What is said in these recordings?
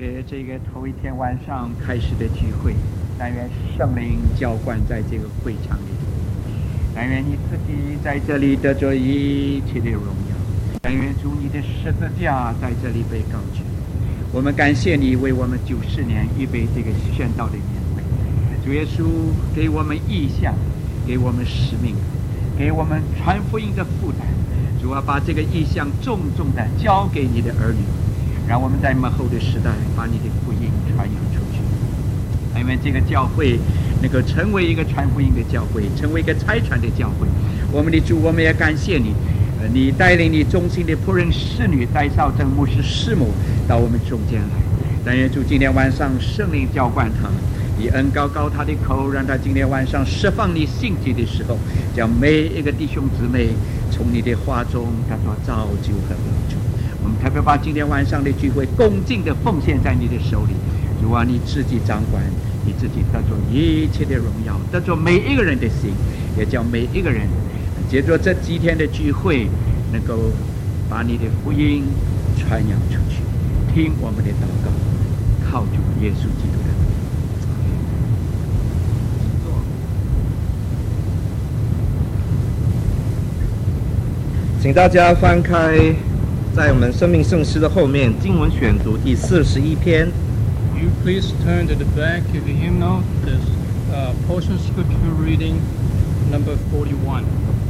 别这个头一天晚上开始的聚会，但愿圣灵浇灌在这个会场里，但愿你自己在这里得着一切的荣耀，但愿主你的十字架在这里被高举。我们感谢你为我们90年预备这个宣道的年会，主耶稣给我们意向，给我们使命，给我们传福音的负担。主啊，把这个意向重重的交给你的儿女，让我们在末后的时代把你的福音传扬出去。因为这个教会能够成为一个传福音的教会，成为一个差传的教会。我们的主，我们也感谢你，你带领你忠心的仆人侍女戴少正牧师师母到我们中间来。但愿主今天晚上圣灵浇灌他，以恩膏膏他的口，让他今天晚上释放你信息的时候，将每一个弟兄姊妹从你的话中得到造就和帮助。我们特别把今天晚上的聚会恭敬的奉献在你的手里，主啊，你自己掌管，你自己得着一切的荣耀，得着每一个人的心，也叫每一个人借着这几天的聚会，能够把你的福音传扬出去。听我们的祷告，靠主耶稣基督的名。 请大家翻开在我们生命圣诗的后面经文选读第41篇。 You please turn to the back of the hymnal, this portion scripture reading number 41.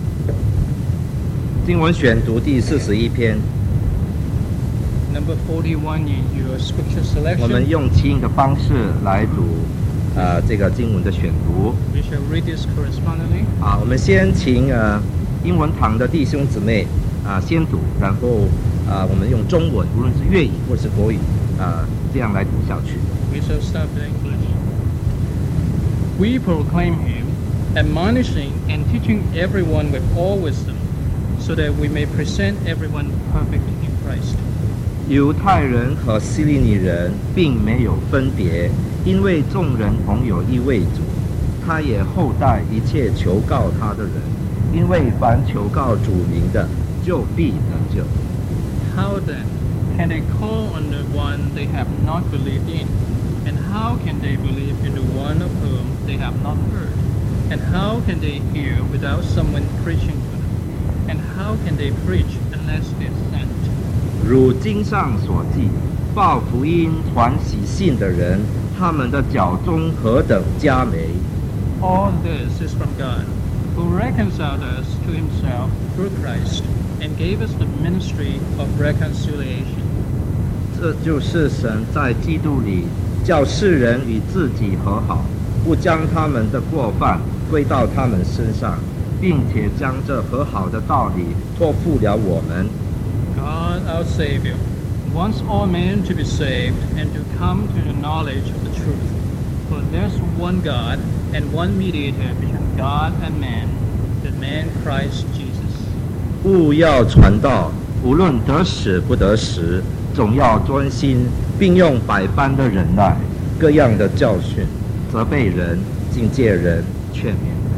经文选读第41篇。 Number 41 in your scripture 我们 selection. 用起音的方式来读这个经文的选读。 We shall read this correspondingly. 我们先请英文堂的弟兄姊妹先读，然后我们用中文，无论是粤语或是国语这样来读下去。 We shall start in English. We proclaim him, admonishing and teaching everyone with all wisdom, so that we may present everyone perfect in Christ. 犹太人和希利尼人并没有分别，因为众人同有一位主，他也厚待一切求告他的人，因为凡求告主名的，就必得救。 How then can they call on the one they have not believed in? And how can they believe in the one of whom they have not heard? And how can they hear without someone preaching to them? And how can they preach unless they are sent? 如经上所记，报福音传喜信的人，他们的脚中何等佳美！ All this is from God, who reconciled us to himself through Christ, and gave us the ministry of reconciliation. 这就是神在基督里叫世人与自己和好，不将他们的过犯归到他们身上，并且将这和好的道理托付了我们。 God our Savior wants all men to be saved and to come to the knowledge of the truth. For there's one God and one mediator between God and man, the man Christ Jesus. 务要传道，无论得时不得时，总要专心，并用百般的忍耐，各样的教训，责备人，警戒人，劝勉人。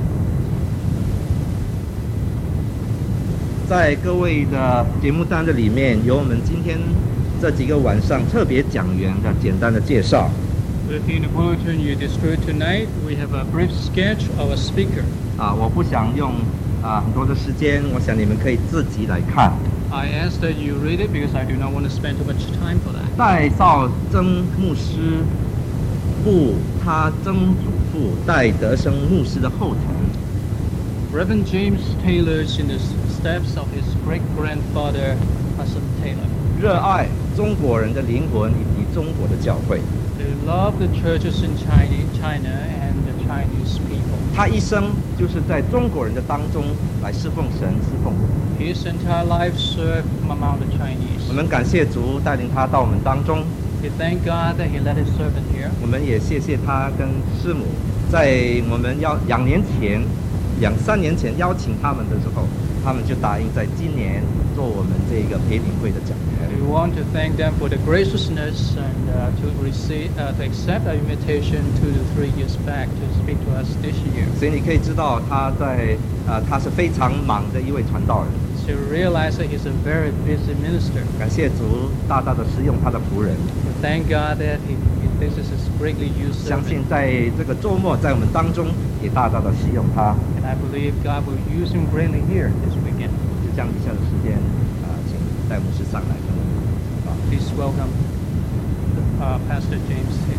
在各位的节目单的里面，有我们今天这几个晚上特别讲员的简单的介绍。 Within the bulletin you distribute tonight, we have a brief sketch of a speaker. 我不想用很多的时间，我想你们可以自己来看。 I ask that you read it because I do not want to spend too much time for that. 戴少曾牧师步他曾祖父戴德生牧师的后尘。 Reverend James Taylor is in the steps of his great-grandfather, Hudson Taylor. 热爱中国人的灵魂以及中国的教会。 They love the churches in China and the Chinese people. 他一生就是在中国人的当中来侍奉神、侍奉我。 His entire life served among the Chinese. 我们感谢主带领他到我们当中。 We thank God that He led His servant here. 我们也谢谢他跟师母，在我们2年前、2-3年前邀请他们的时候，他们就答应在今年做我们这个培灵会的讲员。 We want to thank them for the graciousness and to accept our invitation 2 to 3 years back to speak to us this year. 所以你可以知道他是非常忙的一位传道人。 to realize that he's a very busy minister. 感谢主大大的使用他的仆人。 Thank God that this is his greatly used 相信 servant. 在这个周末，在我们当中也大大的使用他。 And I believe God will use him greatly here this weekend. 就将以下的时间，请戴牧师上来跟我们祷告。 Please welcome Pastor James here.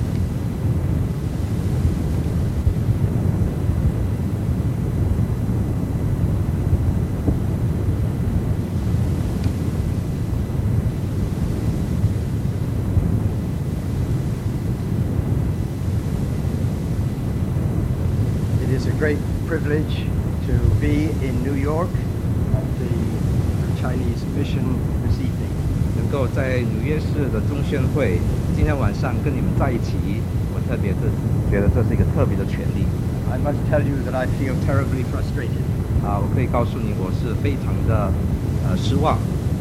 It is a great privilege to be in New York at the Chinese mission this evening. 能够在纽约市的中宣会今天晚上跟你们在一起，我特别觉得这是一个特别的权利。 I must tell you that I feel terribly frustrated. 我可以告诉你，我是非常的失望，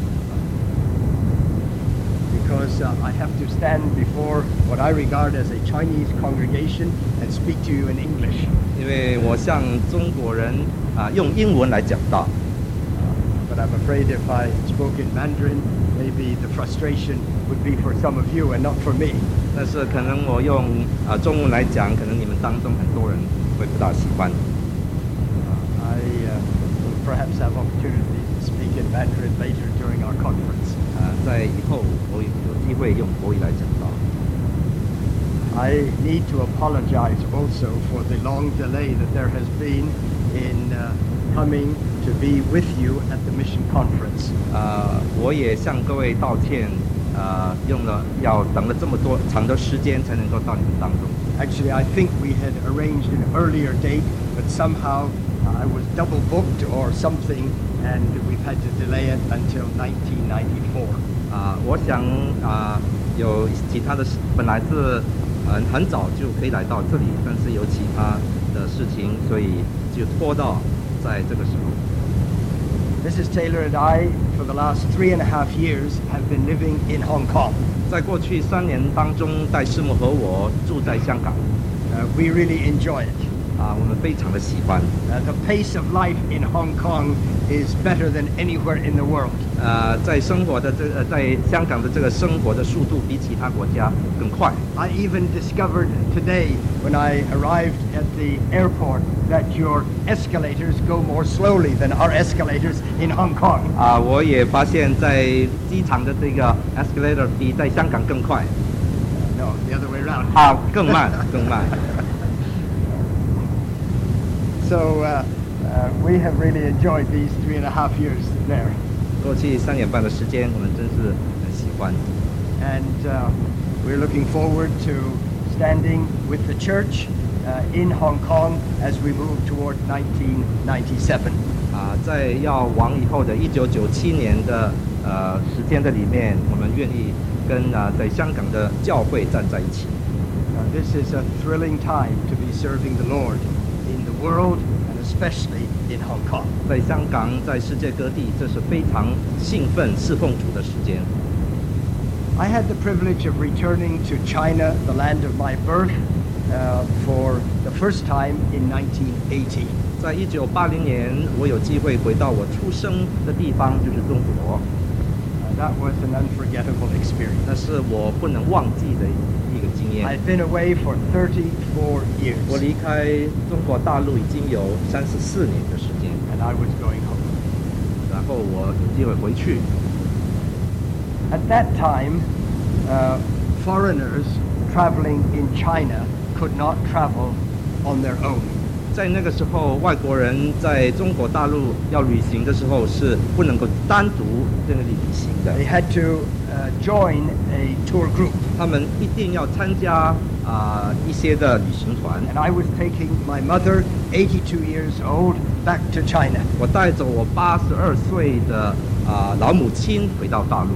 Because I have to stand before what I regard as a Chinese congregation and speak to you in English. 因为我向中国人用英文来讲道。 But I'm afraid if I spoke in Mandarin, maybe the frustration would be for some of you and not for me. 但是可能我用中文来讲，可能你们当中很多人会不大喜欢。 I will perhaps have opportunity to speak in Mandarin later during our conference. 在以后我有机会用国语来讲道。 I need to apologize also for the long delay that there has been in coming to be with you at the mission conference. 我也向各位道歉，要等了这么多长的时间才能够到你们当中。 Actually, I think we had arranged an earlier date, but somehow I was double booked or something, and we've had to delay it until 1994. 我想有其他的事，本来是很早就可以来到这里，但是有其他的事情，所以就拖到在这个时候。 Mrs. Taylor and I, for the last 3.5 years, have been living in Hong Kong. 在过去3年当中，戴师母和我住在香港， We really enjoy it. 我们非常的喜欢。 The pace of life in Hong Kong is better than anywhere in the world. 在在香港的这个生活的速度比其他国家更快。 I even discovered today when I arrived at the airport that your escalators go more slowly than our escalators in Hong Kong. 我也发现，在机场的这个 escalator 比在香港更快。 No, the other way around. 更慢，更慢。 So we have really enjoyed these 3.5 years there. 过去3年半的时间，我们真是很喜欢。 And we're looking forward to standing with the church in Hong Kong as we move toward 1997. 在要往以后的1997年的时间的里面，我们愿意跟在香港的教会站在一起。 This is a thrilling time to be serving the Lord in the world and especially in Hong Kong. 在香港，在世界各地，这是非常兴奋侍奉主的时间。 I had the privilege of returning to China, the land of my birth, for the first time in 1980. 在1980年，我有机会回到我出生的地方，就是中国。 That was an unforgettable experience. 那是我不能忘记的一个经验。 I'd been away for 34 years, 我离开中国大陆已经有34年的时间， and I was going home. 然后我有机会回去。 At that time, foreigners traveling in China could not travel on their own. 在那个时候，外国人在中国大陆要旅行的时候是不能够单独在那里旅行的， They had to join a tour group. 他们一定要参加一些的旅行团。 And I was taking my mother, 82 years old, back to China. 我带着我82岁的老母亲回到大陆。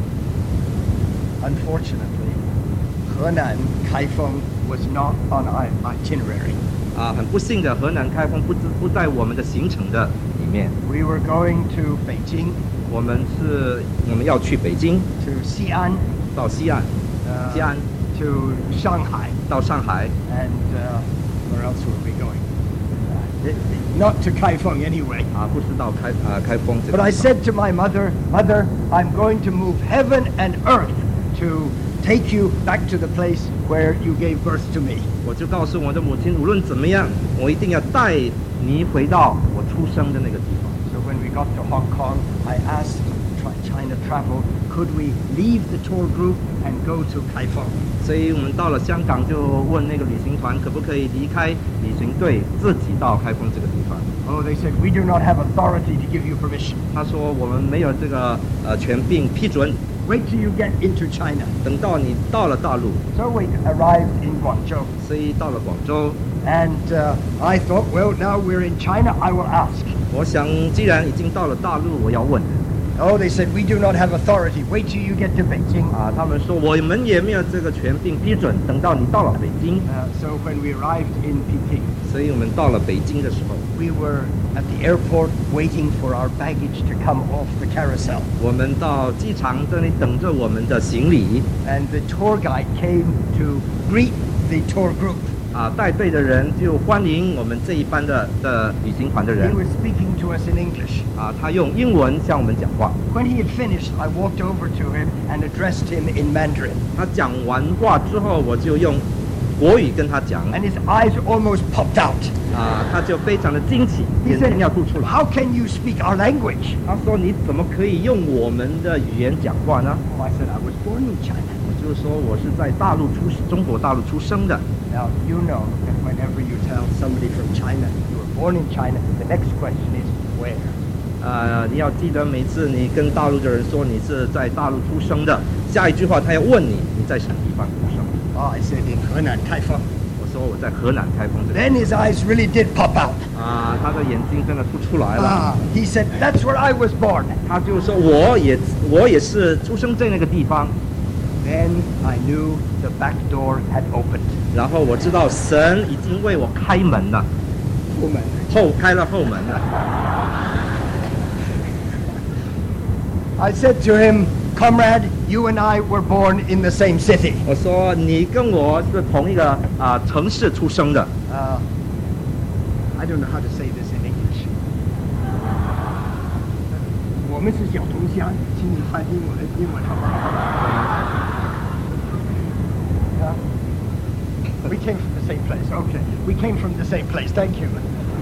Unfortunately, Henan Kaifeng was not on our itinerary. 很不幸的，河南开封不在我们的行程的里面。 We were going to Beijing, 我们要去北京， to Xi'an, 到西安，西安 to Shanghai, 到上海， and where else were we going? not to Kaifeng anyway. 不是到开封这个 But I 地方。 said to my mother, Mother, I'm going to move heaven and earth to take you back to the place where you gave birth to me. 我就告诉我的母亲，无论怎么样，我一定要带你回到我出生的那个地方。 So when we got to Hong Kong, I asked China Travel, could we leave the tour group and go to Kaifeng? 所以我们到了香港，就问那个旅行团可不可以离开旅行队，自己到开封这个地方。 Oh, they said, we do not have authority to give you permission. 他说我们没有这个权柄批准， Wait till you get into China. 等到你到了大陆， So we arrived in Guangzhou. 所以到了广州， And I thought, well, now we're in China, I will ask. 我想既然已经到了大陆，我要问。 Oh, they said, we do not have authority. Wait till you get to Beijing. 他们说我们也没有这个权柄批准，等到你到了北京。 So when we arrived in Peking, 所以我们到了北京的时候， we were at the airport waiting for our baggage to come off the carousel. 我们到机场这里等着我们的行李。 And the tour guide came to greet the tour group. 带队的人就欢迎我们这一班的旅行团的 He 人。 was speaking to us in English. 他用英文向我们讲话。 When he had finished, I walked over to him and addressed him in Mandarin. 他讲完话之后，我就用国语跟他讲。 And his eyes almost popped out. 他就非常的惊奇， He 眼 said, 睛要吐出来。 how can you speak our language? 他说：“你怎么可以用我们的语言讲话呢 Oh, I said, I was born in China.？” 我就说我是在中国大陆出生的。 Now, you know that whenever you tell somebody from China you were born in China, the next question is where? 你要记得每次你跟大陆的人说你是在大陆出生的，下一句话他要问你在什么地方出生。 Oh, I said, in Henan, Kaifeng. 我说我在河南开封这里。 Then his eyes really did pop out. 他的眼睛真的凸出来了。 He said, that's where I was born. 他就说我也是出生在那个地方。 Then I knew the back door had opened. 然后我知道神已经为我开门了，开了后门了。 I said to him, comrade, you and I were born in the same city. 我说你跟我是同一个城市出生的。 I don't know how to say this in English. 我们是小同乡，请你翻英文好不好？ We came from the same place. Okay, we came from the same place. Thank you.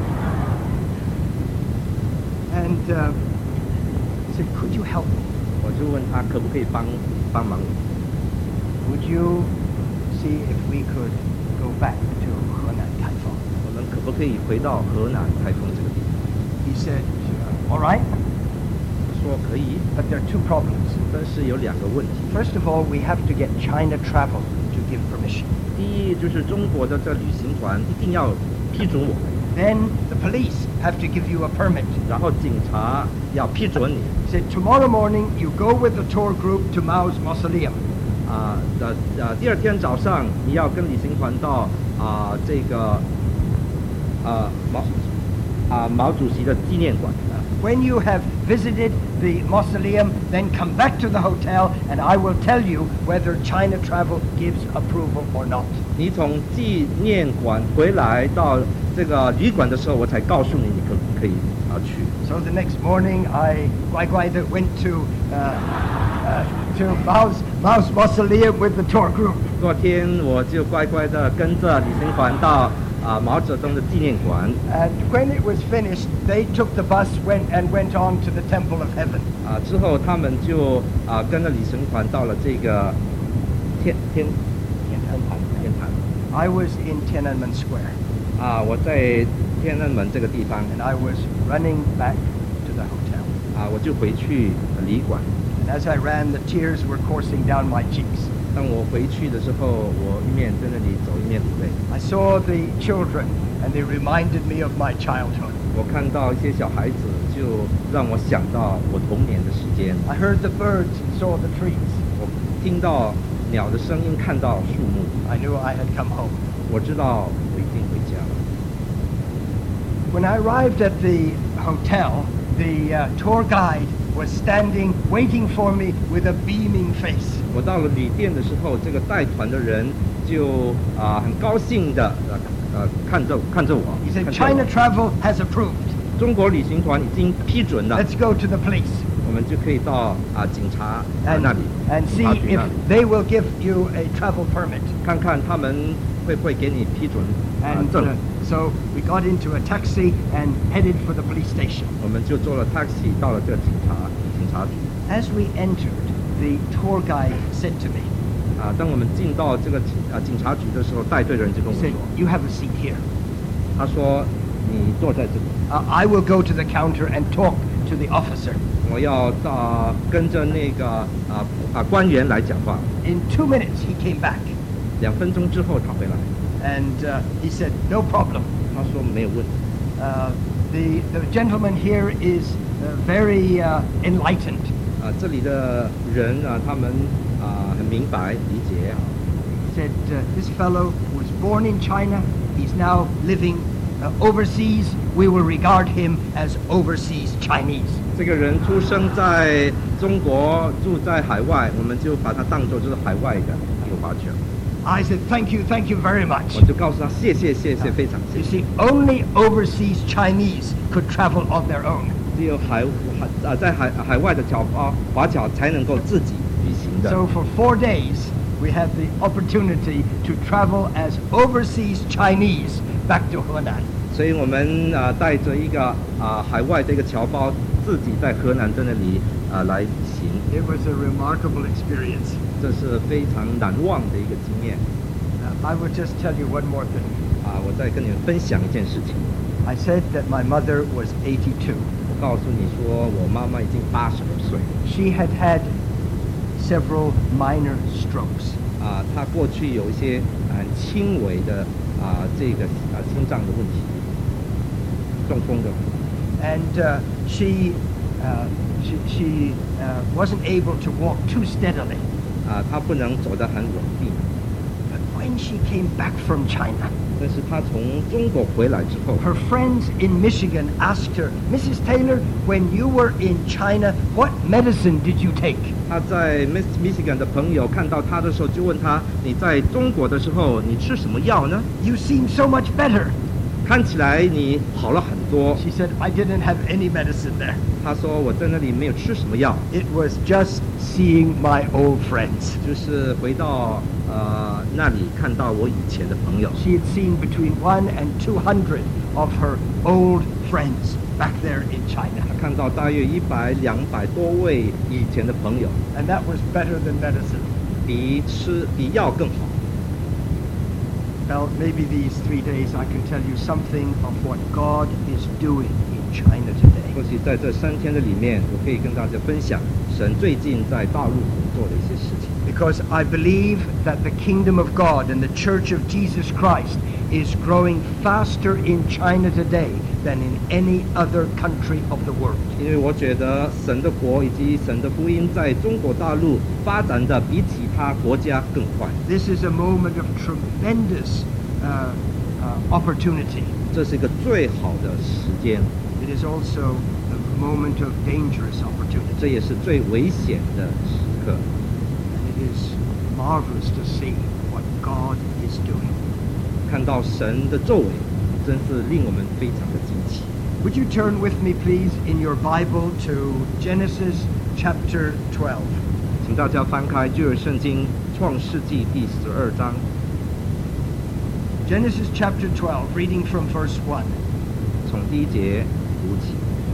And he said, could you help me? 我就问他可不可以帮忙。 Would you see if we could go back to Henan Kaifeng? 我们可不可以回到河南开封这个地方？ He said, all right, 说可以， but there are two problems. 但是有2个问题。 First of all, we have to get China Travel to give permission. 第一就是中国的这旅行团一定要批准我们， Then the police have to give you a permit. 然后警察要批准你。 He said, tomorrow morning you go with the tour group to Mao's mausoleum. 第2天早上你要跟旅行团到这个毛主席的纪念馆。 When you have visited the mausoleum, then come back to the hotel and I will tell you whether China Travel gives approval or not. 你从纪念馆回来到这个旅馆的时候，我才告诉你可不可以去。 So the next morning I went to Mao's mausoleum with the tour group. 昨天我就乖乖的跟着旅行团到毛泽东的纪念馆。 And when it was finished, they took the bus went on to the Temple of Heaven. 之后他们就跟着旅行团到了这个天坛。 I was in Tiananmen Square. 我在天安门这个地方， And I was running back to the hotel. 我就回去旅馆。 And as I ran, the tears were coursing down my cheeks. 当我回去的时候，我一面在那里走，一面流泪。 I saw the children, and they reminded me of my childhood. 我看到一些小孩子，就让我想到我童年的时间。 I heard the birds and saw the trees. 我听到鸟的声音，看到树木， I knew I had come home. 我知道我已经回家了。 When I arrived at the hotel, the tour guide was standing waiting for me with a beaming face. 我到了旅店的时候，这个带团的人就很高兴的看着我。 He said, China travel has approved. 中国旅行团已经批准了， Let's go to the police 我们就可以到警察那里 and see 警察局 if 那里 they will give you a travel permit. 看看他们会不会给你批准 And 证。 so we got into a taxi and headed for the police station. 我们就坐了 taxi 到了这个警察局。 As we entered, the tour guide said to me, 当我们进到这个警察局的时候，带队的人就跟 he 我 said, 说， you have a seat here. 他说你坐在这里， I will go to the counter and talk to the officer. 我要跟着那个官员来讲话。 In 2 minutes, he came back 2分钟之后他回来， and he said, no problem. 他说没有问题。 The gentleman here is very enlightened. 这里的人他们很明白理解。 He said, this fellow was born in China. He's now living overseas. We will regard him as overseas Chinese. 这个人出生在中国，住在海外，我们就把他当作就是海外的一个华侨。 I said, thank you very much. 我就告诉他谢谢，非常谢 You 谢。 see, only overseas Chinese could travel on their own. 只有在海外的华侨才能够自己旅行的。 So for 4 days, we had the opportunity to travel as overseas Chinese back to Henan. 所以我们带着一个海外的一个侨胞，自己在河南的那里来旅行， It was a remarkable experience. 这是非常难忘的一个经验。 I will just tell you one more thing. 我再跟你们分享一件事情。 I said that my mother was 82. 我告诉你说，我妈妈已经82岁， She had had several minor strokes. 她过去有一些很轻微的这个心脏的问题，中风的。 And she wasn't able to walk too steadily. 她不能走得很稳定。 But when she came back from China, 但是她从中国回来之后， her friends in Michigan asked her, Mrs. Taylor, when you were in China, what medicine did you take? 她在 Michigan 的朋友看到她的时候，就问她：你在中国的时候，你吃什么药呢？ You seem so much better. 看起来你好了很多。 She said, I didn't have any medicine there. 她说我在那里没有吃什么药， It was just seeing my old friends. 就是回到那里看到我以前的朋友。 She had seen between 100 and 200 of her old friends back there in China. 她看到大约100、200多位以前的朋友， And that was better than medicine. 比药更好。 Well, maybe these 3 days I can tell you something of what God is doing in China today. 或许在这3天的里面，我可以跟大家分享神最近在大陆所做的一些事情。 Because I believe that the kingdom of God and the church of Jesus Christ is growing faster in China today than in any other country of the world. 因为我觉得神的国以及神的福音在中国大陆发展的比其他国家更快， This is a moment of tremendous opportunity. 这是一个最好的时间， It is also a moment of dangerous opportunity. 这也是最危险的时刻。 And it is marvelous to see what God is doing. 看到神的作为，真是令我们非常的惊奇。 Would you turn with me, please, in your Bible to Genesis chapter 12? 请大家翻开旧约圣经创世纪第12章， Genesis chapter 12, reading from verse 1. 从第1节读起。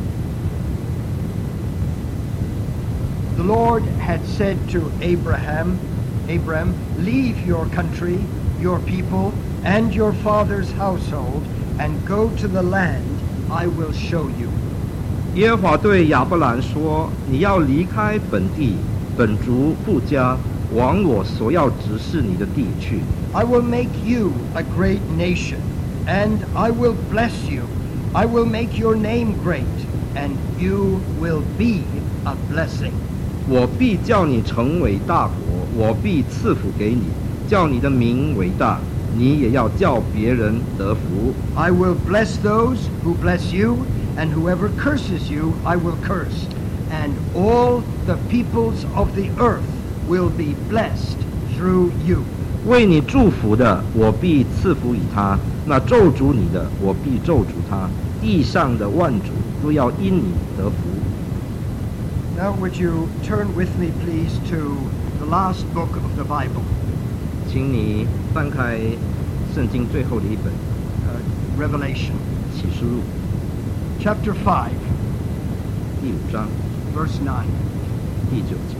The Lord had said to Abram, leave your country, your people, and your father's household, and go to the land I will show you. 耶和华对亚伯兰说：“你要离开本地、本族、父家，往我所要指示你的地去。 I will make you a great nation, and I will bless you. I will make your name great, and you will be a blessing. 我必叫你成为大国，我必赐福给你，叫你的名为大，你也要叫别人得福。 I will bless those who bless you, and whoever curses you I will curse, and all the peoples of the earth will be blessed through you. 为你祝福的，我必赐福与他；那咒诅你的，我必咒诅他。地上的万族都要因你得福。 Now would you turn with me please to the last book of the Bible, 请你翻开圣经最后的一本 Revelation, 启示录 chapter 5, 第5章 verse 9. 第9节。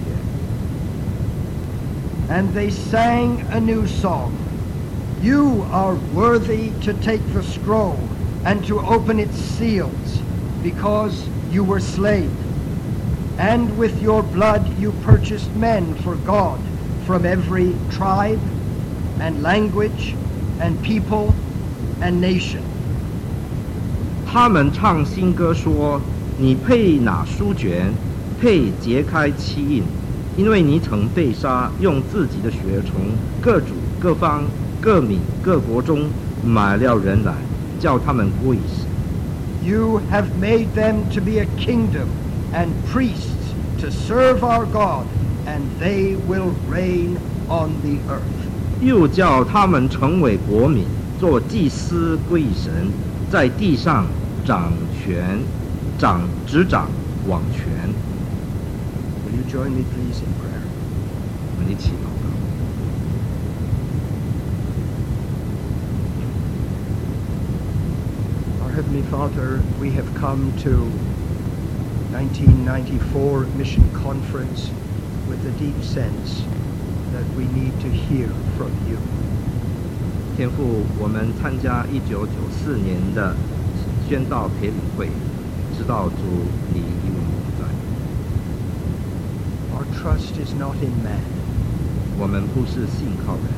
And they sang a new song. You are worthy to take the scroll and to open its seals, because you were slain. And with your blood you purchased men for God from every tribe and language and people and nation. 他们唱新歌说：“你配拿书卷，配揭开七印，因为你曾被杀，用自己的血从各族、各方、各民、各国中买了人来，叫他们归神。 You have made them to be a kingdom and priests to serve our God, and they will reign on the earth. 又叫他们成为国民，做祭司归神，在地上掌权、执掌王权。” Will you join me please in prayer? 我们一起祷告。 Our Heavenly Father, we have come to 1994 Mission Conference with a deep sense that we need to hear from you. 天父，我们参加1994年的宣道培领会，知道主你与我们同在。 Our trust is not in man. 我们不是信靠人，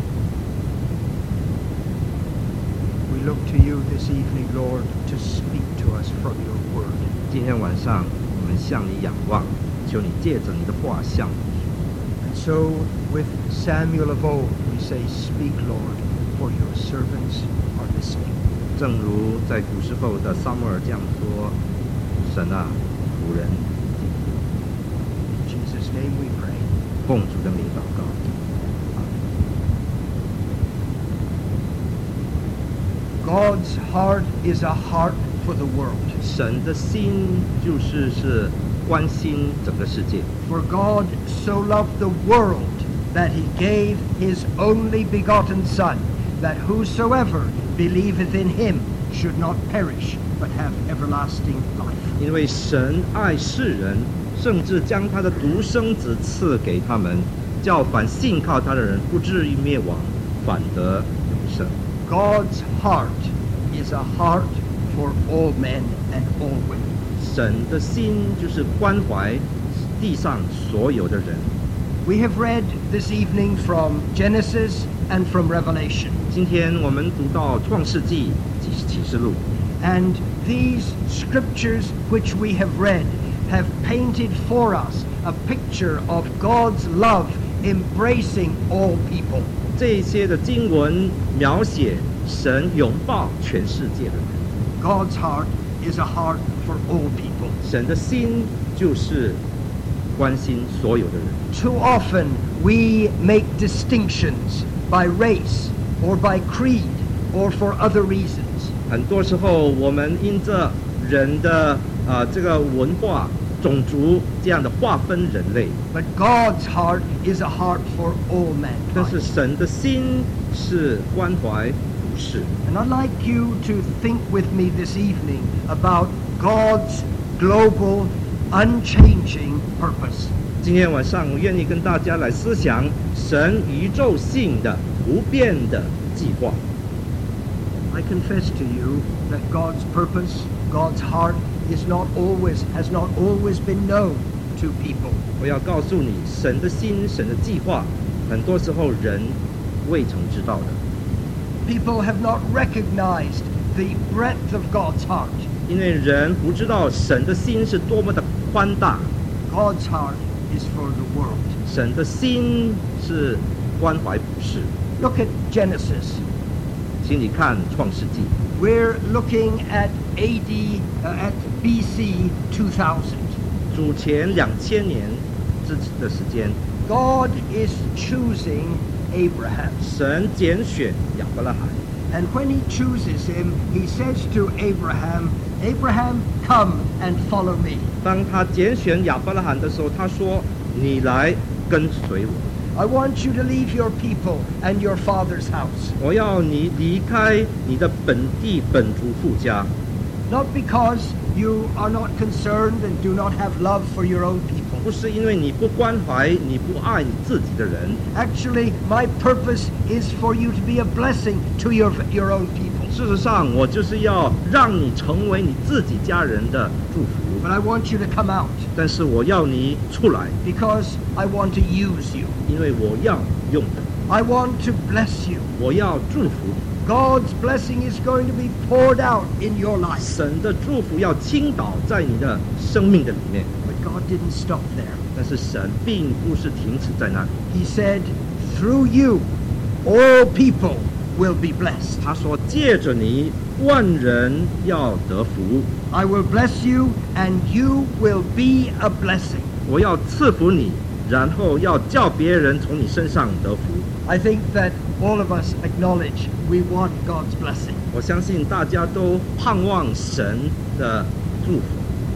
We look to you this evening, Lord, to speak to us from your word. 今天晚上我们向你仰望，求你借着你的画像。 And so, with Samuel of old, we say, Speak, Lord, for your servants are listening. 正如在古时候的撒母耳这样说：“神啊，仆人 In Jesus' name we pray. 奉主的名祷告。” God's heart is a heart for the world. 神的心是关心整个世界， For God so loved the world that he gave his only begotten Son, that whosoever believeth in him should not perish, but have everlasting life. 因为神爱世人，甚至将他的独生子赐给他们，叫凡信靠他的人不至于灭亡，反得永生。 God's heart is a heart for all men and all women. 神的心就是关怀地上所有的人。 We have read this evening from Genesis and from Revelation. 今天我们读到创世纪及启示录， And these scriptures which we have read have painted for us a picture of God's love embracing all people. 这些的经文描写神拥抱全世界的人。 God's heart is a heart for all people. 神的心就是关心所有的人。 Too often we make distinctions by race or by creed or for other reasons. 很多时候，我们因着人的这个文化、种族这样的划分人类， But God's heart is a heart for all 但是 mankind. 神的心是关怀普世。 And I'd like you to think with me this evening about God's global, unchanging purpose. 今天晚上，我愿意跟大家来思想神宇宙性的不变的计划。 I confess to you that God's purpose, God's heart, has not always been known to people. 我要告诉你，神的心、神的计划，很多时候人未曾知道的， People have not recognized the breadth of God's heart. 因为人不知道神的心是多么的宽大。 God's heart is for the world. 神的心是关怀普世。 Look at Genesis. 请你看创世纪， We're looking at BC 2000. 主前2000年的时间， God is choosing Abraham. 神拣选亚伯拉罕。 And when he chooses him, he says to Abraham, Abraham, come and follow me. 当他拣选亚伯拉罕的时候，他说：“你来跟随我， I want you to leave your people and your father's house. 我要你离开你的本地本族父家， Not because you are not concerned and do not have love for your own people. 不是因为你不关怀、你不爱你自己的人。 Actually, my purpose is for you to be a blessing to your own people. 事实上，我就是要让你成为你自己家人的祝福。 But I want you to come out 但是我要你出来， because I want to use you. 因为我要用的， I want to bless you. 我要祝福你。 God's blessing is going to be poured out in your life. 神的祝福要倾倒在你的生命的里面。 But God didn't stop there. 但是神并不是停止在那里， He said, through you, all people will be blessed. 他说：“借着你，万人要得福。 I will bless you, and you will be a blessing. 我要赐福你，然后要叫别人从你身上得福。” I think that all of us acknowledge we want God's blessing. 我相信大家都盼望神的祝福。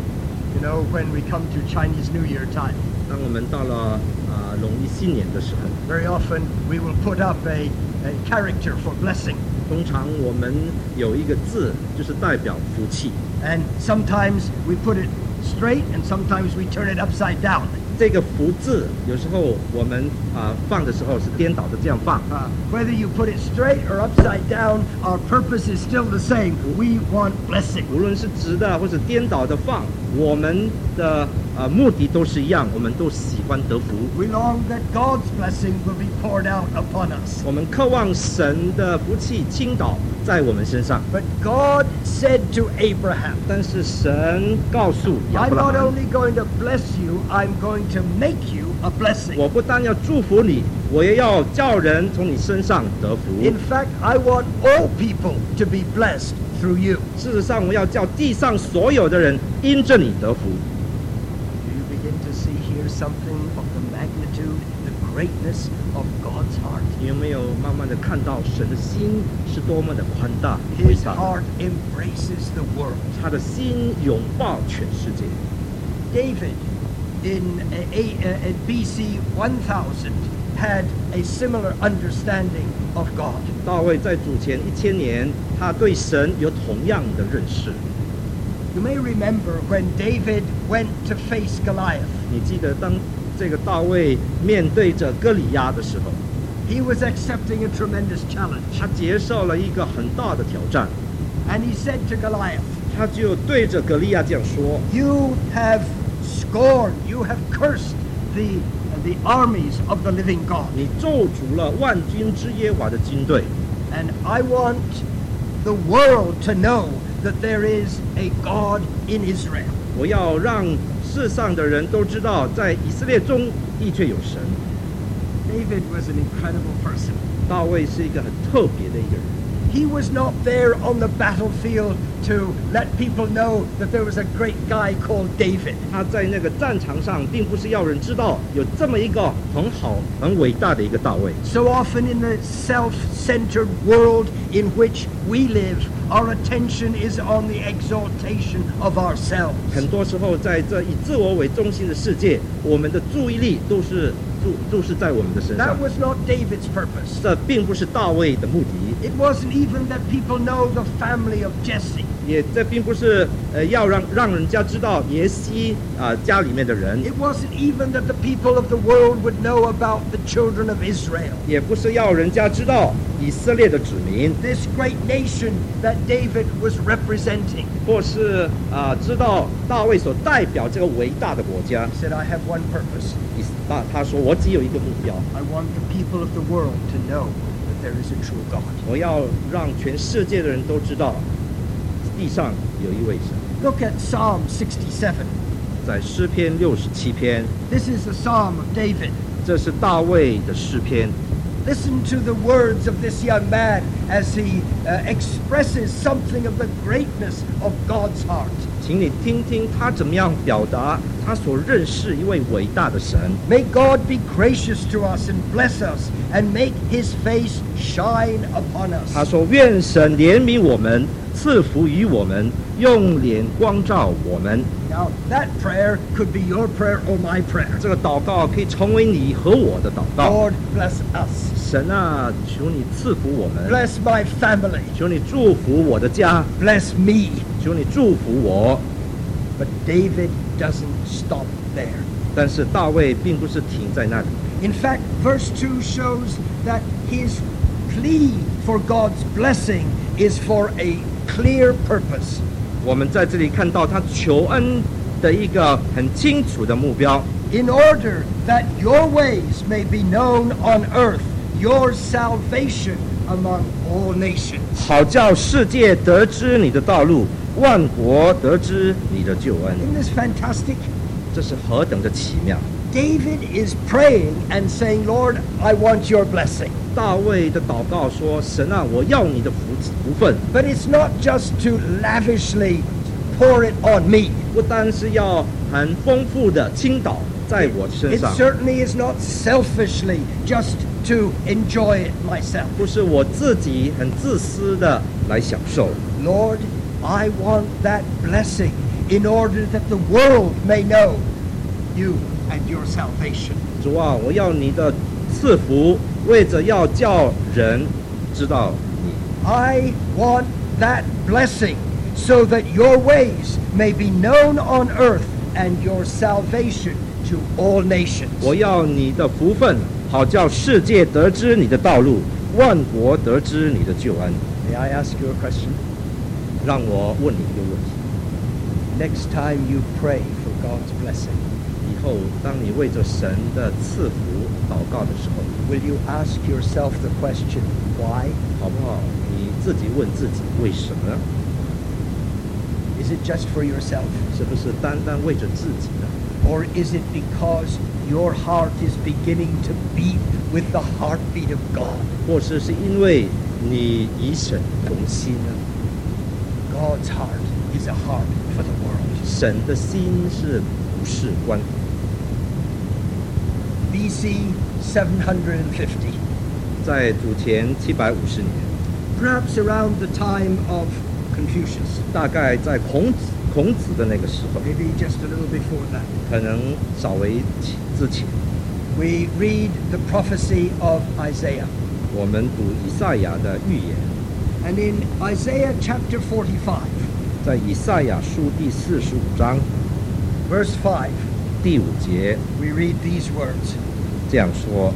You know, when we come to Chinese New Year time, 当我们到了农历新年的时候， very often we will put up a character for blessing. 通常我们有一个字，就是代表福气。 And sometimes we put it straight, and sometimes we turn it upside down. 这个福字，有时候我们放的时候是颠倒的这样放。 Whether you put it straight or upside down, our purpose is still the same. We want blessing. 无论是直的或者颠倒的放，我们的目的都是一样，我们都喜欢得福。 We long that God's blessing will be poured out upon us. 我们渴望神的福气倾倒在我们身上。 But God said to Abraham, 但是神告诉亚 I'm 伯拉 not 罕， only going to bless you, I'm going to make you a blessing. 我不但要祝福你，我也要叫人从你身上得福。 In fact, I want all people to be blessed through you. 事实上，我要叫地上所有的人因着你得福。 Do you begin to see here something of the magnitude, the greatness of God's heart? 你有没有慢慢的看到神的心是多么的宽大伟 His 大？ heart embraces the world. 他的心拥抱全世界。 David in BC 1000 had a similar understanding of God. 大卫在主前1000年，他对神有同样的认识。 You may remember when David went to face Goliath. 你记得当这个大卫面对着歌利亚的时候， He was accepting a tremendous challenge. 他接受了一个很大的挑战， And he said to Goliath, 他就对着歌利亚这样说 You have scorned, you have cursed the armies of the living God.：“ 你咒诅了万军之耶和华的军队， And I want the world to know that there is a God in Israel. 我要让世上的人都知道，在以色列中的确有神。” David was an incredible person. 大卫是一个很特别的一个人， He was not there on the battlefield to let people know that there was a great guy called David. 他在那个战场上，并不是要人知道有这么一个很好、很伟大的一个大卫。 So often in the self-centered world in which we live, our attention is on the exaltation of ourselves. 很多时候，在这以自我为中心的世界，我们的注意力都是在我们的身上 That。was not David's purpose. 这并不是大卫的目的， It wasn't even that people know the family of Jesse. 这并不是要让人家知道耶西家里面的人， It wasn't even that the people of the world would know about the children of Israel. 也不是要人家知道以色列的子民， This great nation that David was representing. 或是知道大卫所代表这个伟大的国家。 He said, I have one purpose. 他说：“我只有一个目标， I want the people of the world to know that there is a true God. 我要让全世界的人都知道，地上有一位神。” Look at Psalm 67. 在诗篇67篇， This is the Psalm of David. 这是大卫的诗篇。 Listen to the words of this young man as he expresses something of the greatness of God's heart. 请你听听他怎么样表达他所认识一位伟大的神。 May God be gracious to us and bless us and make his face shine upon 他 us. 说：“愿神怜悯我们，赐福于我们，用脸光照我们。” Now, that prayer could be your prayer or my prayer. 这个祷告可以成为你和我的祷告。 Lord, bless us. 神啊，求你赐福我们， Bless my family. 求你祝福我的家， Bless me. 求你祝福我。 But David doesn't stop there. 但是大卫并不是停在那里。 In fact, verse 2 shows that his plea for God's blessing is for a clear purpose. 我们在这里看到他求恩的一个很清楚的目标， In order that your ways may be known on earth, your salvation among all nations. 好叫世界得知你的道路，万国得知你的救恩。 Isn't this fantastic? 这是何等的奇妙！ David is praying and saying, Lord, I want your blessing. 大卫的祷告说：“神啊，我要你的福分， But it's not just to lavishly pour it on me. 不单是要很丰富的倾倒在我身 It 上， certainly is not selfishly just to enjoy it myself. 不是我自己很自私的来享受。 Lord, I want that blessing in order that the world may know you and your salvation. 主啊，我要你的赐福，为着要叫人知道你。 I want that blessing so that your ways may be known on earth and your salvation to all nations. 我要你的福分，好叫世界得知你的道路，万国得知你的救恩。 May I ask you a question? 让我问你一个问题： Next time you pray for God's blessing, 以后当你为着神的赐福祷告的时候， will you ask yourself the question, why? 好不好？你自己问自己，为什么呢？ Is it just for yourself? 是不是单单为着自己呢？ Or is it because your heart is beginning to beat with the heartbeat of God? 或是是因为你以神同心呢？ God's heart is a heart for the world. 神的心是不是关乎？ BC 750, 在主前750年， perhaps around the time of Confucius, 大概在孔子的那个时候， maybe just a little before that, 可能稍微之前， we read the prophecy of Isaiah. 我们读以赛亚的预言， And in Isaiah chapter 45, 在以赛亚书第45章 verse 5, 第5节 we read these words. 这样说：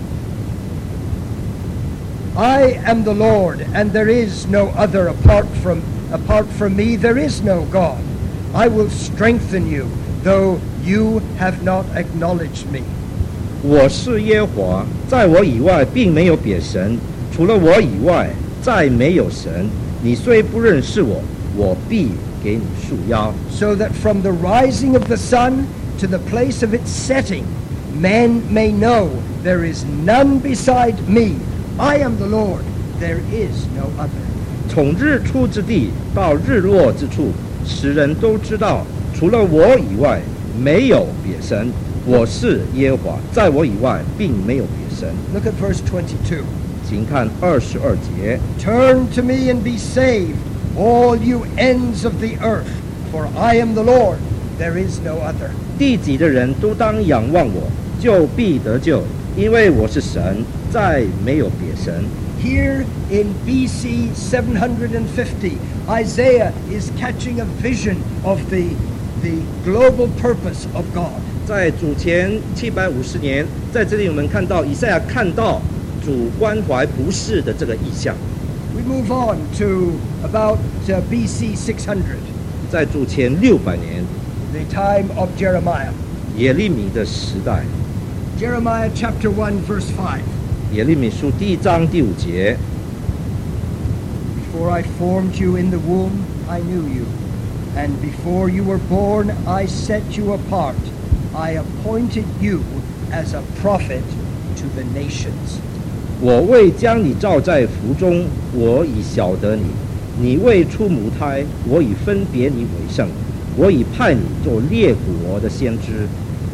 I am the Lord, and there is no other apart from me, there is no God. I will strengthen you, though you have not acknowledged me. 我是耶和华，在我以外并没有别神，除了我以外再没有神。你虽不认识我，我必给你束腰。 So that from the rising of the sun to the place of its setting, men may know there is none beside me. I am the Lord, there is no other. 从日出之地到日落之处，使人都知道，除了我以外没有别神。我是耶和华，在我以外并没有别神。 Look at verse 22. 请看22节。 Turn to me and be saved, all you ends of the earth, for I am the Lord, there is no other. 地极的人都当仰望我，就必得救，因为我是神，再没有别神。 Here in BC 750, Isaiah is catching a vision of the global purpose of God. 在主前750年，在这里我们看到以赛亚看到主关怀不是的这个意象。 We move on to about BC 600, 在主前600年， the time of Jeremiah. 耶利米的时代， Jeremiah chapter 1, verse 5. 耶利米书第1章第5节。 Before I formed you in the womb, I knew you. And before you were born, I set you apart. I appointed you as a prophet to the nations. 我未将你造在腹中，我已晓得你；你未出母胎，我已分别你为圣。 我已派你做列国的先知。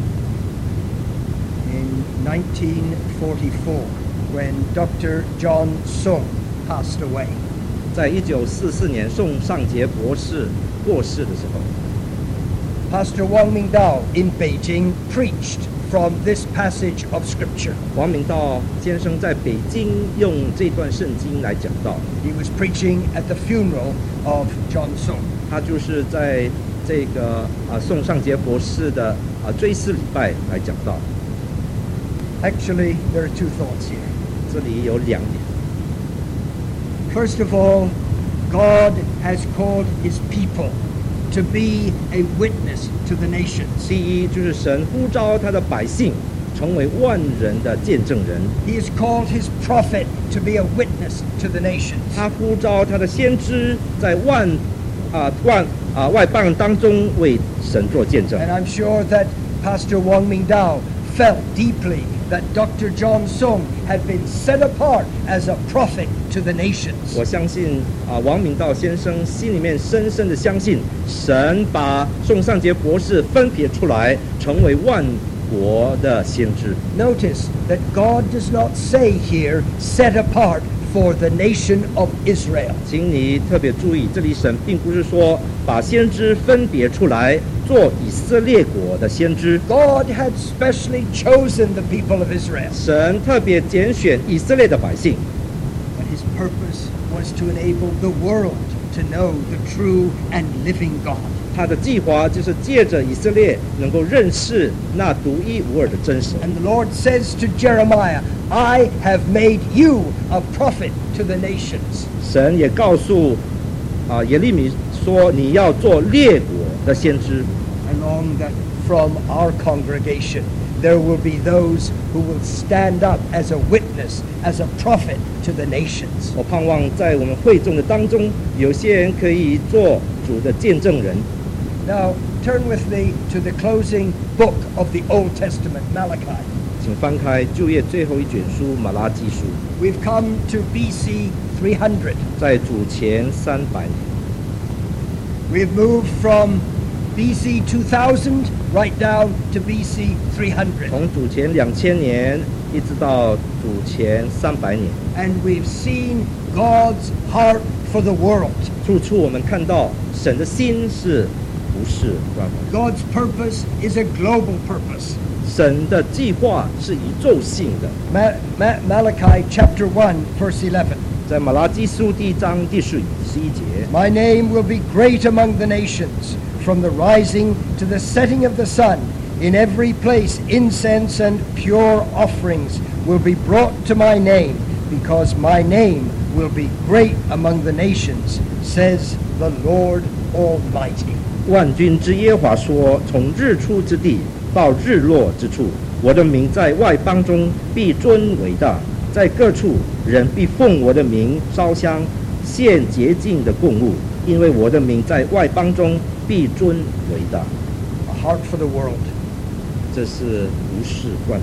In 1944, when Dr. John Sung passed away, 在1944年，宋尚杰博士过世的时候， Pastor Wang Mingdao in Beijing preached from this passage of Scripture. 王明道先生在北京用这段圣经来讲道， He was preaching at the funeral of John Sung. 他就是在这个宋尚杰博士的追思礼拜来讲道。 Actually, there are two thoughts here. 这里有2点。 First of all, God has called His people to be a witness to the nations. 第一就是神呼召他的百姓成为万人的见证人， He has called His prophet to be a witness to the nations. 他呼召他的先知在外邦人当中为神做见证。 And I'm sure that Pastor Wang Mingdao felt deeply that Dr. John Sung had been set apart as a prophet to the nations. 我相信王明道先生心里面深深的相信，神把宋尚杰博士分别出来，成为万国的先知。 Notice that God does not say here, set apart for the nation of Israel. 请你特别注意，这里神并不是说把先知分别出来做以色列国的先知， God had specially chosen the people of Israel, 神特别拣选以色列的百姓， but His purpose was to enable the world to know the true and living God. 他的计划就是借着以色列能够认识那独一无二的真神。 And the Lord says to Jeremiah, I have made you a prophet to the nations. 神也告诉耶利米说，你要做列国的先知。 Along that from our congregation, there will be those who will stand up as a witness, as a prophet to the nations. 我盼望在我们会众的当中，有些人可以做主的见证人。 Now, turn with me to the closing book of the Old Testament, Malachi. 请翻开旧约最后一卷书马拉基书， We've come to BC 300. 在主前300年， We've moved from BC 2000 right down to BC 300. 从主前2000年一直到主前300年， And we've seen God's heart for the world. 处处我们看到神的心是不是关怀， God's purpose is a global purpose. 神的计划是宇宙性的。 Malachi chapter 1, verse 11. 在马拉基书第1章第11节， My name will be great among the nations, from the rising to the setting of the sun. In every place incense and pure offerings will be brought to my name, because my name will be great among the nations, says the Lord Almighty. 万军之耶和华说：从日出之地到日落之处，我的名在外邦中必尊为大，在各处人必奉我的名烧香，献洁净的供物，因为我的名在外邦中必尊为大。 A heart for the world. 这是无视观。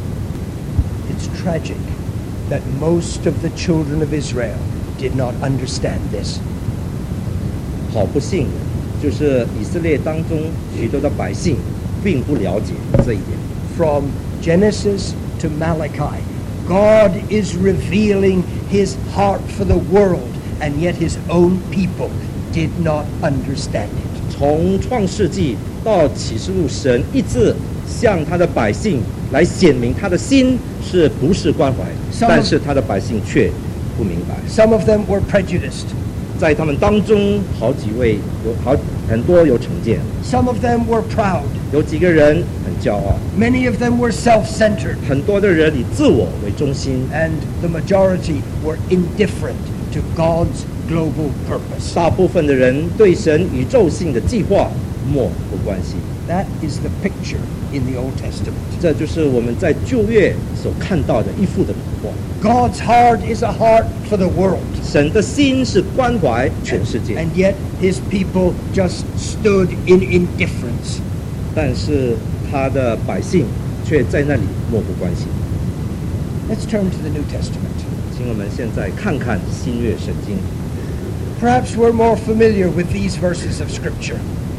It's tragic that most of the children of Israel did not understand this. 好不幸的，就是以色列当中许多的百姓并不了解这一点。 From Genesis to Malachi, God is revealing His heart for the world, and yet His own people did not understand it. 从创世纪到启示录，神一直向他的百姓来显明他的心是不是关怀，但是他的百姓却不明白。 Some of them were prejudiced. 在他们当中，几位很多有成见， Some of them were proud. 有几个人很骄傲， Many of them were self-centered. 很多的人以自我为中心， And the majority were indifferent to God's global purpose. 大部分的人对神宇宙性的计划漠不关心。 That is the picture in the Old Testament. 这就是我们在旧约所看到的一幅的图画。 God's heart is a heart for the world. 神的心是关怀全世界， And yet His people just stood in indifference. 但是他的百姓却在那里漠不关心。 Let's turn to the New Testament. 请我们现在看看新约圣经， Perhaps we're more familiar with these verses of Scripture.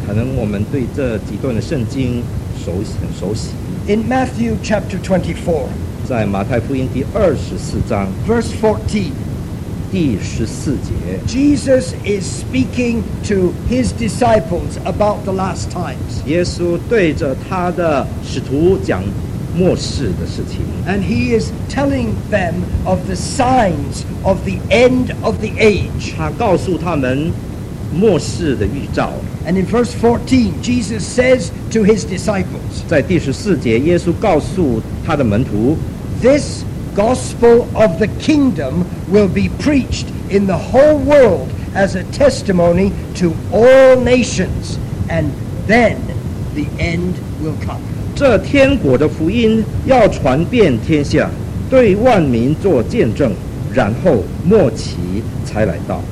可能我们对这几段的圣经很熟悉。 In Matthew chapter 24, 在马太福音第24章 verse 14, 第14节， Jesus is speaking to his disciples about the last times. 耶稣对着他的使徒讲末世的事情， And he is telling them of the signs of the end of the age. 他告诉他们末世的预兆。 And in verse 14, Jesus says to his disciples, 在第14节，耶稣告诉他的门徒， This gospel of the kingdom will be preached in the whole world as a testimony to all nations, and then the end will come. 这天国的福音要传遍天下，对万民做见证，然后末期才来到。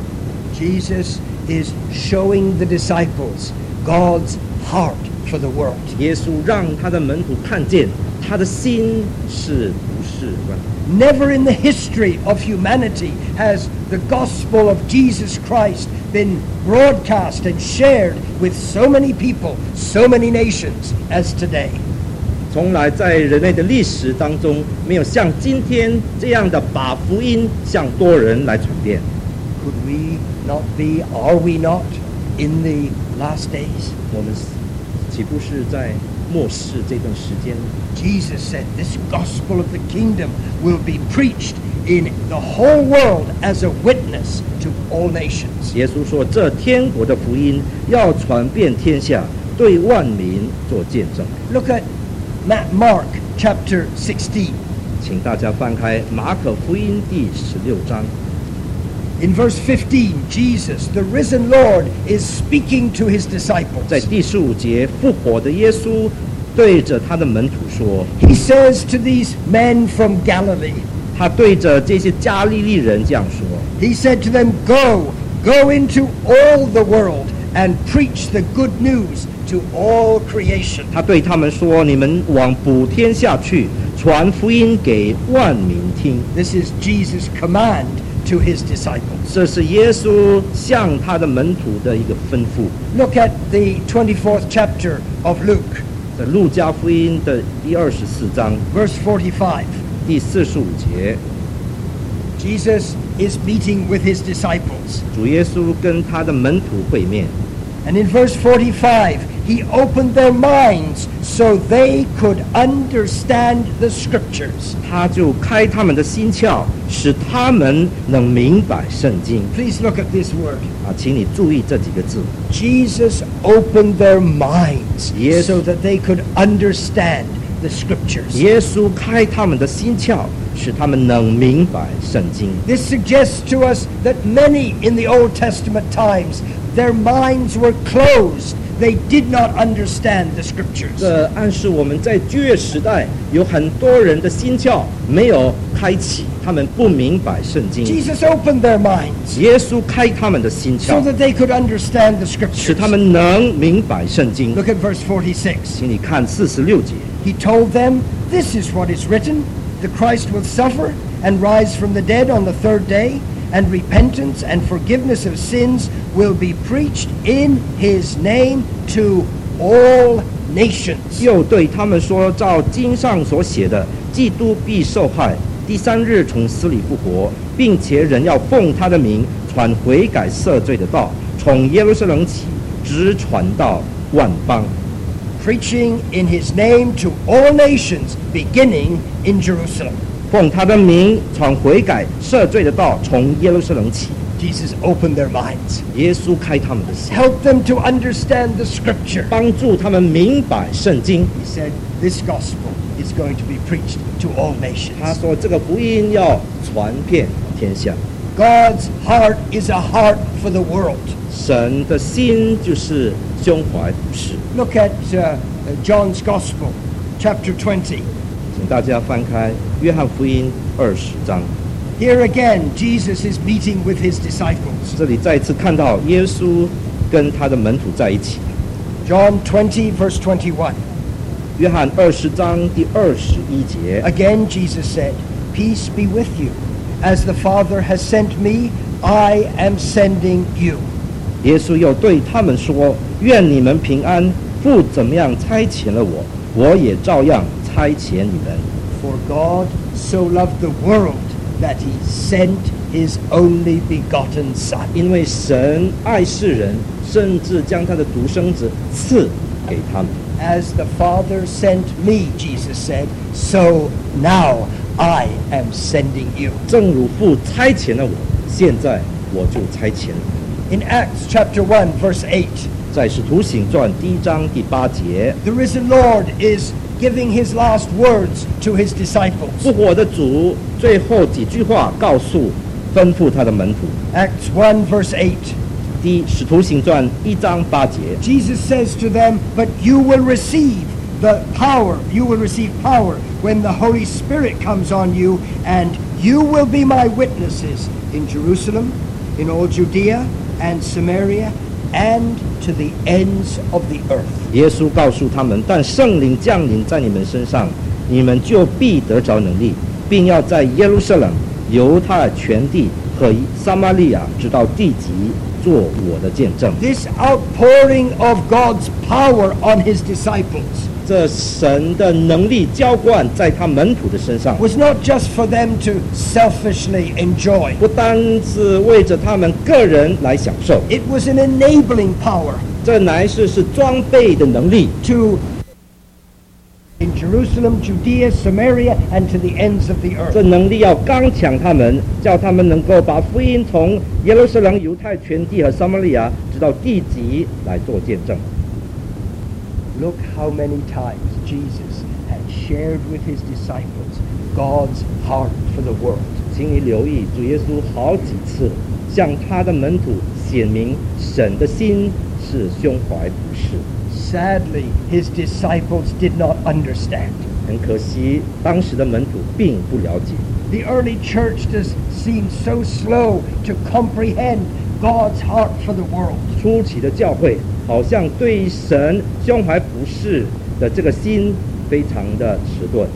Jesus is showing the disciples God's heart for the world. 耶稣让他的门徒看见他的心是不是乱。 Never in the history of humanity has the gospel of Jesus Christ been broadcast and shared with so many people, so many nations as today. 从来在人类的历史当中，没有像今天这样的把福音向多人来传遍。 Could we not be, are we not, in the last days? 我们岂不是在末世这段时间？ Jesus said this gospel of the kingdom will be preached in the whole world as a witness to all nations. 耶稣说，这天国的福音要传遍天下，对万民做见证。 Look at Mark chapter 16. 请大家翻开马可福音第16章。 In verse 15, Jesus, the risen Lord, is speaking to his disciples. 在第15节，复活的耶稣对着他的门徒说， He says to these men from Galilee, 他对着这些加利利人这样说。 he said to them, Go into all the world and preach the good news to all creation. 他对他们说：“你们往普天下去，传福音给万民听。 This is Jesus' command to his disciples. ” 这是耶稣向他的门徒的一个吩咐。 Look at the 24th chapter of Luke, 在路加福音的第24章 verse 45. 第45节， Jesus is meeting with his disciples. 主耶稣跟他的门徒会面。 And in verse 45, he opened their minds so they could understand the scriptures. 他就开他们的心窍，使他们能明白圣经。 Please look at this word. 请你注意这几个字。 Jesus opened their minds Yes. so that they could understand the scriptures. 耶稣开他们的心窍，使他们能明白圣经。 This suggests to us that many in the Old Testament times, their minds were closed. They did not understand the scriptures. 这暗示我们在旧约时代有很多人的心窍没有开启，他们不明白圣经。 Jesus opened their minds 耶稣开他们的心 so 窍， that they could understand the 使 scriptures. 他们能明白圣经。 Look at verse 46. 请你看46节， He told them, This is what is written, the Christ will suffer and rise from the dead on the third day, and repentance and forgiveness of sins will be preached in his name to all nations. 又对他们说：照经上所写的，基督必受害，第3日从死里复活，并且人要奉他的名传悔改赦罪的道，从耶路撒冷起，直传到万邦。 Preaching in his name to all nations, beginning in Jerusalem. 奉他的名传悔改赦罪的道，从耶路撒冷起。 Jesus opened their minds, 耶稣开他们的心， helped them to understand the scripture. 帮助他们明白圣经。 He said, This gospel is going to be preached to all 他 nations. 说：“这个福音要传遍天下。 God's heart is a heart for the world. 神的心就是胸怀不是。 Look at John's Gospel, chapter 20. 请大家翻开约翰福音20章， Here again, Jesus is meeting with his disciples. 这里再次看到耶稣跟他的门徒在一起。 John 20, verse 21. 约翰20章第21节， Again, Jesus said, Peace be with you. As the Father has sent me, I am sending you. 耶稣又对他们说：“ 愿你们平安。父怎么样差遣了我，我也照样差遣你们。 For God so loved the world that he sent his only begotten Son. 因为神爱世人，甚至将他的独生子赐给他们。 As the Father sent me, Jesus said, so now I am sending you. 正如父差遣了我，现在我就差遣你。 In Acts chapter 1, verse 8, 在使徒行传1章第8节， the risen Lord is giving his last words to his disciples. 复活的主最后几句话吩咐他的门徒。 Acts 1, verse 8. 使徒行传1章8节， Jesus says to them, but you will receive power when the Holy Spirit comes on you, and you will be my witnesses in Jerusalem, in all Judea and Samaria, and to the ends of the earth. 耶稣告诉他们，但圣灵降临在你们身上，你们就必得着能力，并要在耶路撒冷、犹太全地和撒玛利亚直到地极做我的见证。 This outpouring of God's power on his disciples 这神的能力浇灌在他门徒的身上， was not just for them to selfishly enjoy. 不单是为着他们个人来享受， It was an enabling power 这乃是装备的能力， to in Jerusalem, Judea, Samaria, and to the ends of the 这 earth. 能力要刚强他们，叫他们能够把福音从耶路撒冷、犹太全地和撒玛利亚直到地极来做见证。 Look how many times Jesus had shared with his disciples God's heart for the world. 请你留意，主耶稣好几次向他的门徒显明神的心是胸怀不是。 Sadly, his disciples did not understand. 很可惜，当时的门徒并不了解。 The early church does seem so slow to comprehend God's heart for the world. 初期的教会好像对神胸怀不是的这个心非常的迟钝。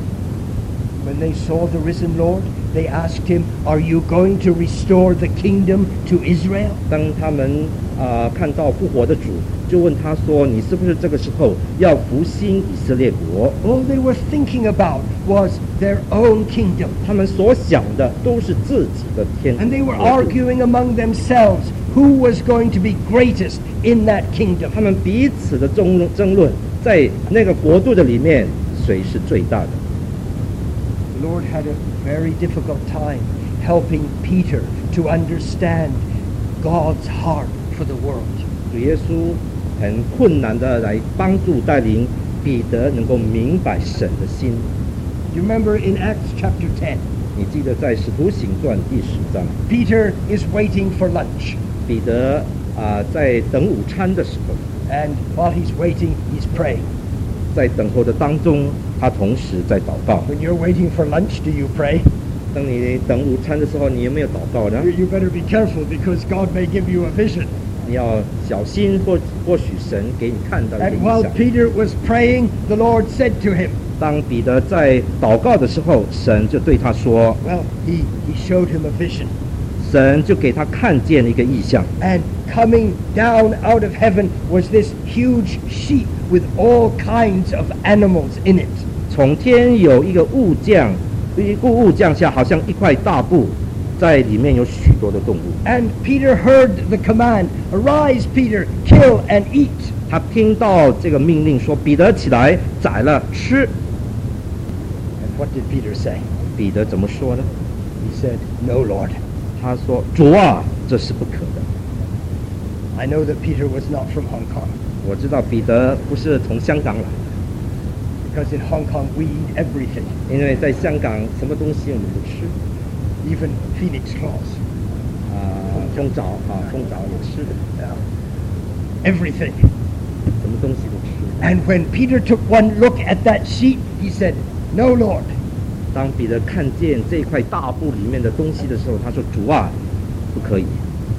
When they saw the risen Lord, they asked him, "Are you going to restore the kingdom to Israel?" 当他们看到复活的主，就问他说：“你是不是这个时候要复兴以色列国？” All they were thinking about was their own kingdom. 他们所想的都是自己的天 And they were 国度 arguing among themselves who was going to be greatest in that kingdom. 他们彼此的争论，在那个国度的里面，谁是最大的？ The Lord had a very difficult time helping Peter to understand God's heart for the world. 主耶稣很困难的来帮助带领彼得能够明白神的心。 You remember in Acts chapter 10, 你记得在使徒行传第10章， Peter is waiting for lunch. 彼得在等午餐的时候， And while he's waiting, he's praying. 在等候的当中，他同时在祷告。 When you're waiting for lunch, do you pray? 当你等午餐的时候，你有没有祷告呢？ You better be careful because God may give you a vision. 你要小心，或许神给你看到一个 And 意 while 象。 Peter was praying, the Lord said to him, 当彼得在祷告的时候，神就对他说， well, he showed him a vision. 神就给他看见一个异象。 And coming down out of heaven was this huge sheep with all kinds of animals in it. 从天有一个物降下，好像一块大布，在里面有许多的动物。 And Peter heard the command, "Arise, Peter, kill and eat." 他听到这个命令说：“彼得起来，宰了吃。 And what did Peter say?" ” 彼得怎么说呢？ He said, "No, Lord." 他说：“主啊，这是不可的。 I know that Peter was not from Hong Kong, ” 我知道彼得不是从香港来， because in Hong Kong we eat everything, 因为在香港什么东西我们不吃 even phoenix claws, 蜂枣也吃的， everything. 什么东西都吃。 And when Peter took one look at that sheep, he said, "No, Lord." 当彼得看见这块大布里面的东西的时候，他说：“主啊，不可以。”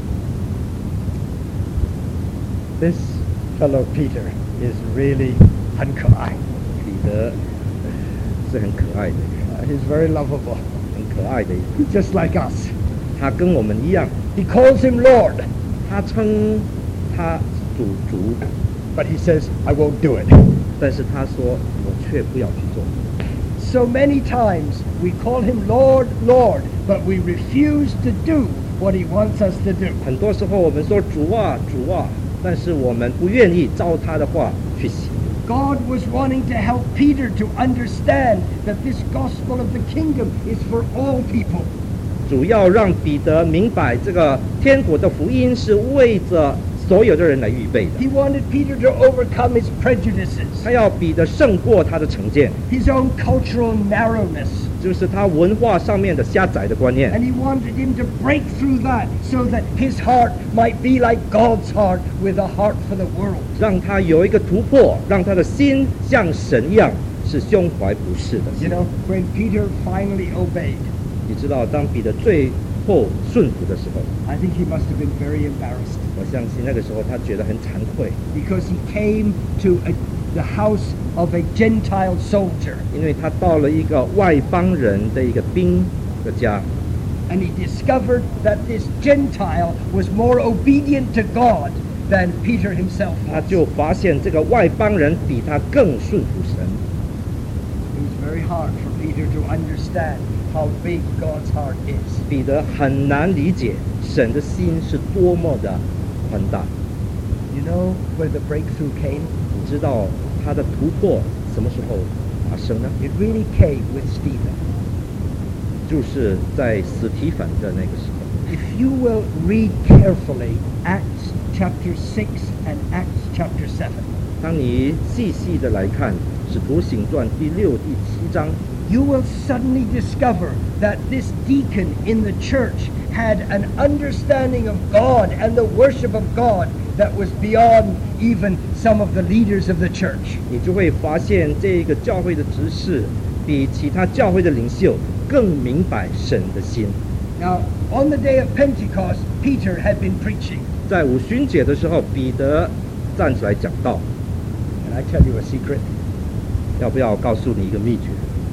This fellow Peter is really 很可爱. 彼得是很可爱的， He's very lovable, 很可爱的， just like us. 他跟我们一样， He calls him Lord. 他称他主， but he says, I won't do it. 但是他说我却不要去做。 So many times we call him Lord, Lord, but we refuse to do what he wants us to do. 很多时候我们说主啊主啊，但是我们不愿意照他的话去行。 God was wanting to help Peter to understand that this gospel of the kingdom is for all people. 主要让彼得明白，这个天国的福音是为着所有的人来预备的。 He wanted Peter to overcome his prejudices, 他要彼得胜过他的成见， his own cultural narrowness, 就是他文化上面的狭窄的观念。 and he wanted him to break through that so that his heart might be like God's heart with a heart for the world. 让他有一个突破，让他的心像神一样，是胸怀不适的 You 心。 know, when Peter finally obeyed, 你知道，当彼得最后顺服的时候， I think he must have been very embarrassed 我相信那个时候他觉得很惭愧， because he came to the house of a Gentile soldier 因为他到了一个外邦人的一个兵的家， and he discovered that this Gentile was more obedient to God than Peter himself 他 was. 就发现这个外邦人比他更顺服神。 It was very hard for Peter to understand how big God's heart is. 彼得很难理解神的心是多么的宽大。 You know where the breakthrough came? 你知道他的突破什么时候发生呢？ It really came with Stephen. 就是在司提反的那个时候。 If you will read carefully Acts chapter 6 and Acts chapter 7, 当你细细的来看《使徒行传》第6、第7章， you will suddenly discover that this deacon in the church had an understanding of God and the worship of God that was beyond even some of the leaders of the church. 你就会发现这个教会的执事比其他教会的领袖更明白神的心。 Now, on the day of Pentecost, Peter had been preaching. 在五旬节的时候，彼得站起来讲道。 And I tell you a secret, 要不要告诉你一个秘诀？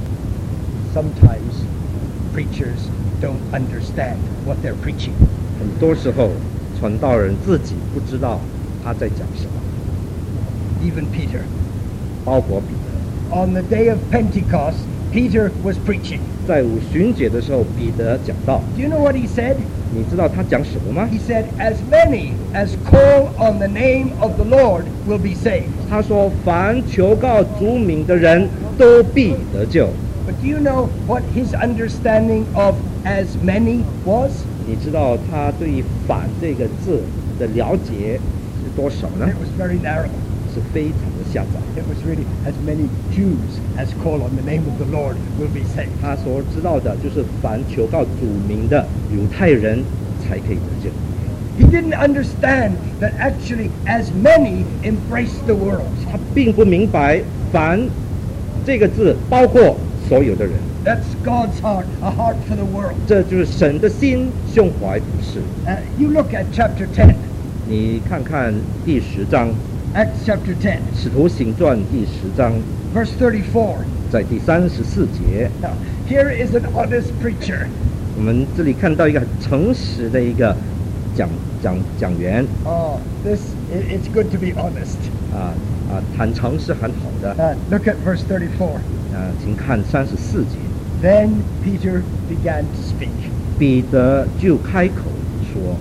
sometimes preachers don't understand what they're preaching. 很多时候，传道人自己不知道他在讲什么， Even Peter. 包括彼得。 On the day of Pentecost, Peter was preaching. 在五旬节的时候，彼得讲道。 Do you know what he said? 你知道他讲什么吗？ He said, as many as call on the name of the Lord will be saved. 他说：“凡求告主名的人都必得救。 But do you know what his understanding of as many was? ” 你知道他对于“反”这个字的了解是多少呢？ It was very narrow. 是非常的狭窄。 It was really as many Jews as call on the name of the Lord will be saved. 他所知道的就是凡求告主名的犹太人才可以得救。 He didn't understand that actually as many embraced the world. 他并不明白“凡”这个字包括所有的人， That's God's heart, a heart for the world. 这就是神的心，胸怀不是。 You look at chapter 10, 你看看第10章， Acts chapter 10, 《使徒行传》第10章， verse 34. 在第34节， Now, here is an honest preacher. 我们这里看到一个很诚实的一个讲员 Oh, it's good to be honest. 坦诚是很好的。 Look at verse 34. 请看34节， Then Peter began to speak. 彼得就开口说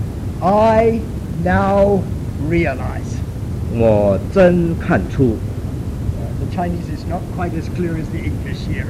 I now realize. 我真看出 The Chinese is not quite as clear as the English here.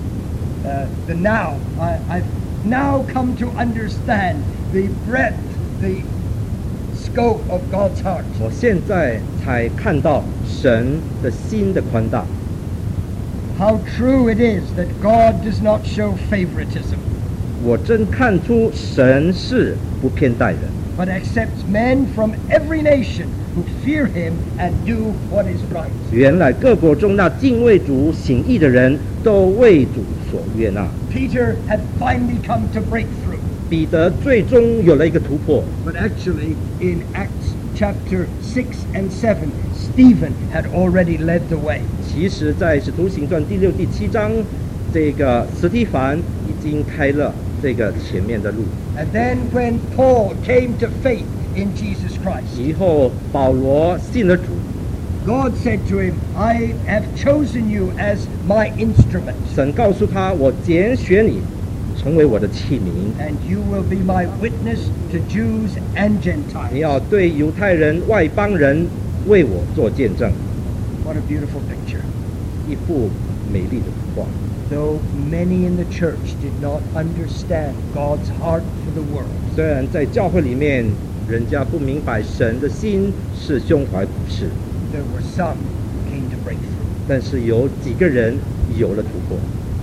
The now, I've now come to understand the breadth, the scope of God's heart. 我现在才看到神的心的宽大， How true it is that God does not show favoritism, 我真看出神是不偏待人， but accepts men from every nation who fear him and do what is right. 原来各国中那敬畏主行义的人都为主所悦纳。 Peter had finally come to breakthrough. 彼得最终有了一个突破， But actually, in Acts chapter 6 and 7, Stephen had already led the way. 其实在使徒行传第6、第7章，这个司提反已经开了这个前面的路。 And then when Paul came to faith in Jesus Christ. 以后保罗信了主， God said to him, I have chosen you as my instrument, 神告诉他：“我拣选你，成为我的器皿， and you will be my witness to Jews and 你 Gentiles. 要对犹太人、外邦人为我做见证。” What a beautiful picture. 一幅美丽的图画。 Though many in the church did not understand God's heart for the world, 虽然在教会里面，人家不明白神的心是胸怀普世， there were some who came to breakthrough. 但是有几个人有了突破。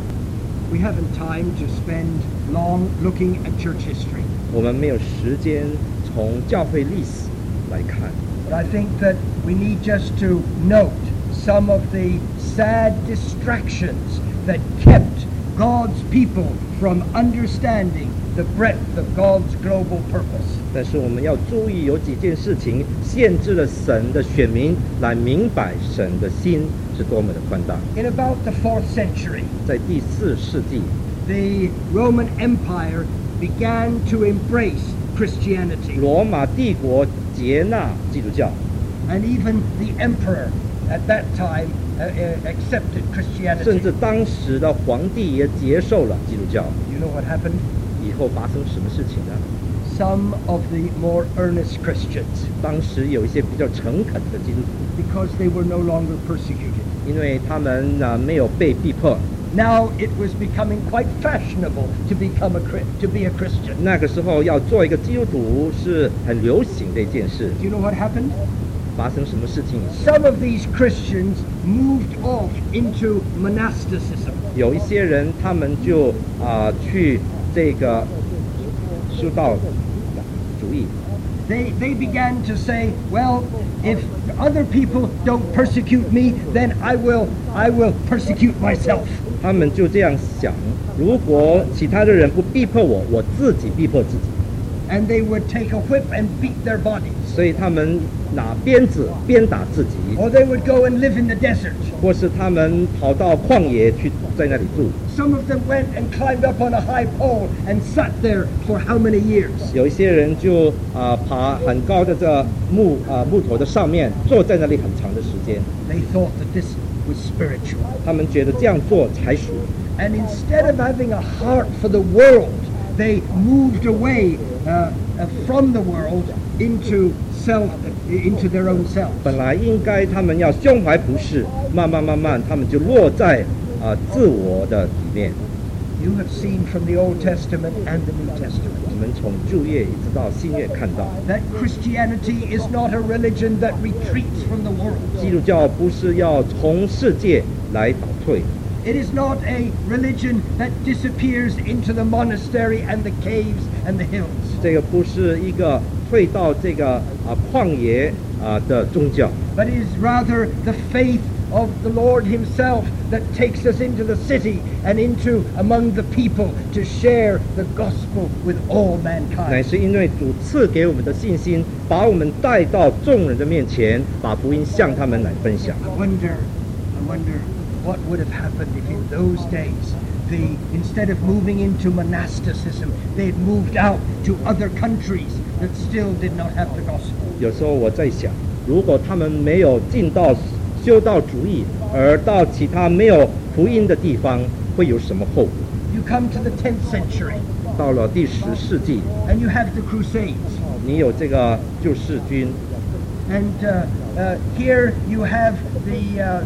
We haven't time to spend long looking at church history, 我们没有时间从教会历史来看， but I think that we need just to note some of the sad distractions that kept God's people from understanding the breadth of God's global purpose. 但是我们要注意有几件事情限制了神的选民来明白神的心是多么的宽大。 In about the 4th century, 在第4世纪， the Roman Empire began to embrace Christianity, 罗马帝国接纳基督教， and even the emperor at that time accepted 甚 Christianity. 至当时的皇帝也接受了基督教。 You know what happened? 以后发生什么事情呢？ Some of the more earnest Christians, 当时有一些比较诚恳的基督徒， because they were no longer persecuted. 因为他们没有被逼迫， Now it was becoming quite fashionable to be a Christian. 那个时候要做一个基督徒是很流行的一件事。 Do you know what happened? 发生什么事情？ Some of these Christians moved off into monasticism. 有一些人他们就去这个修道主义， They began to say, well, if other people don't persecute me, then I will persecute myself. 他们就这样想：如果其他的人不逼迫我，我自己逼迫自己。 And they would take a whip and beat their bodies. 所以他们拿鞭子鞭打自己， Or they would go and live in the desert. 或是他们跑到旷野去在那里住。 Some of them went and climbed up on a high pole and sat there for how many years? 有一些人就爬很高的这木头的上面，坐在那里很长的时间。 They thought that this was spiritual. 他们觉得这样做才属灵。 And instead of having a heart for the world, they moved away from the world into their own self. 本来应该他们要胸怀普世，慢慢，他们就落在自我的里面。 You have seen from the Old Testament and the New Testament 我们从旧约一直到新约看到， that Christianity is not a religion that retreats from the world. 基督教不是要从世界来倒退， It is not a religion that disappears into the monastery and the caves and the hills. 这个不是一个退到这个旷野的宗教， But it is rather the faith of the Lord himself that takes us into the city and into among the people to share the gospel with all 乃 mankind. 是因为主赐给我们的信心，把我们带到众人的面前，把福音向他们来分享。 I wonder what would have happened if in those days instead of moving into monasticism, they had moved out to other countries that still did not have the gospel. 有时候我在想，如果他们没有进到修道主义，而到其他没有福音的地方，会有什么后果？ You come to the 10th century 到了第10世纪， and you have the Crusades. 你有这个救世军， And here you have the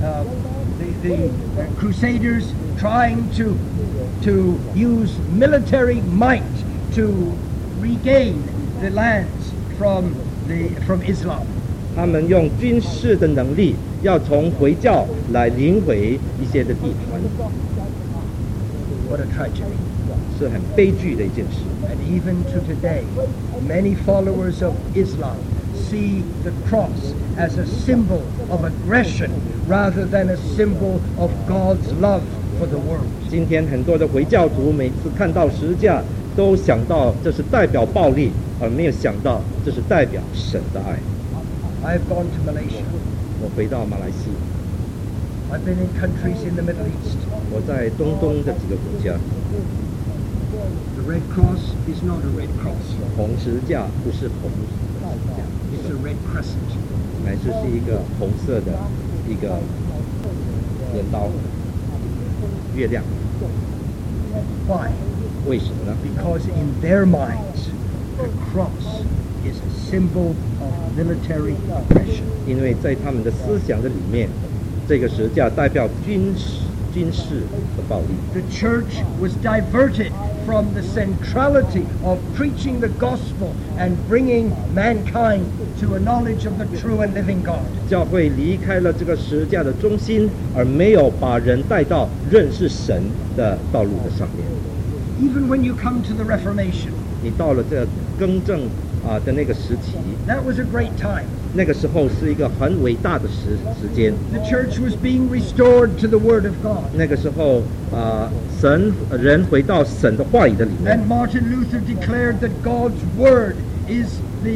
Crusaders trying to use military might to regain the lands from Islam. 他们用军事的能力，要从回教来领回一些的地盘， What a tragedy. 是很悲剧的一件事。 And even to today, many followers of Islam see the cross as a symbol of aggression rather than a symbol of God's love for the world. 今天很多的回教徒每次看到十字架，都想到这是代表暴力，而没有想到这是代表神的爱。 I've gone to Malaysia. 我回到马来西亚， I've been in countries in the Middle East. 我在中东的几个国家， The The red cross is not a red cross. 红十字架不是红十字架， It's a red crescent. 乃是一个红色的一个镰刀月亮。 Why? 为什么呢？ Because in their minds, the cross is a symbol of military oppression. 因为在他们的思想的里面，这个十字架代表军事的暴力。 The church was diverted from the centrality of preaching the gospel and bringing mankind to a knowledge of the true and living God. 教会离开了这个十字架的中心，而没有把人带到认识神的道路的上面。 Even when you come to the Reformation, 你到了这个更正的那个时期， that was a great time. 那个时候是一个很伟大的时间。 The church was being restored to the Word of God. 那个时候人回到神的话语的里面。 And Martin Luther declared that God's Word is the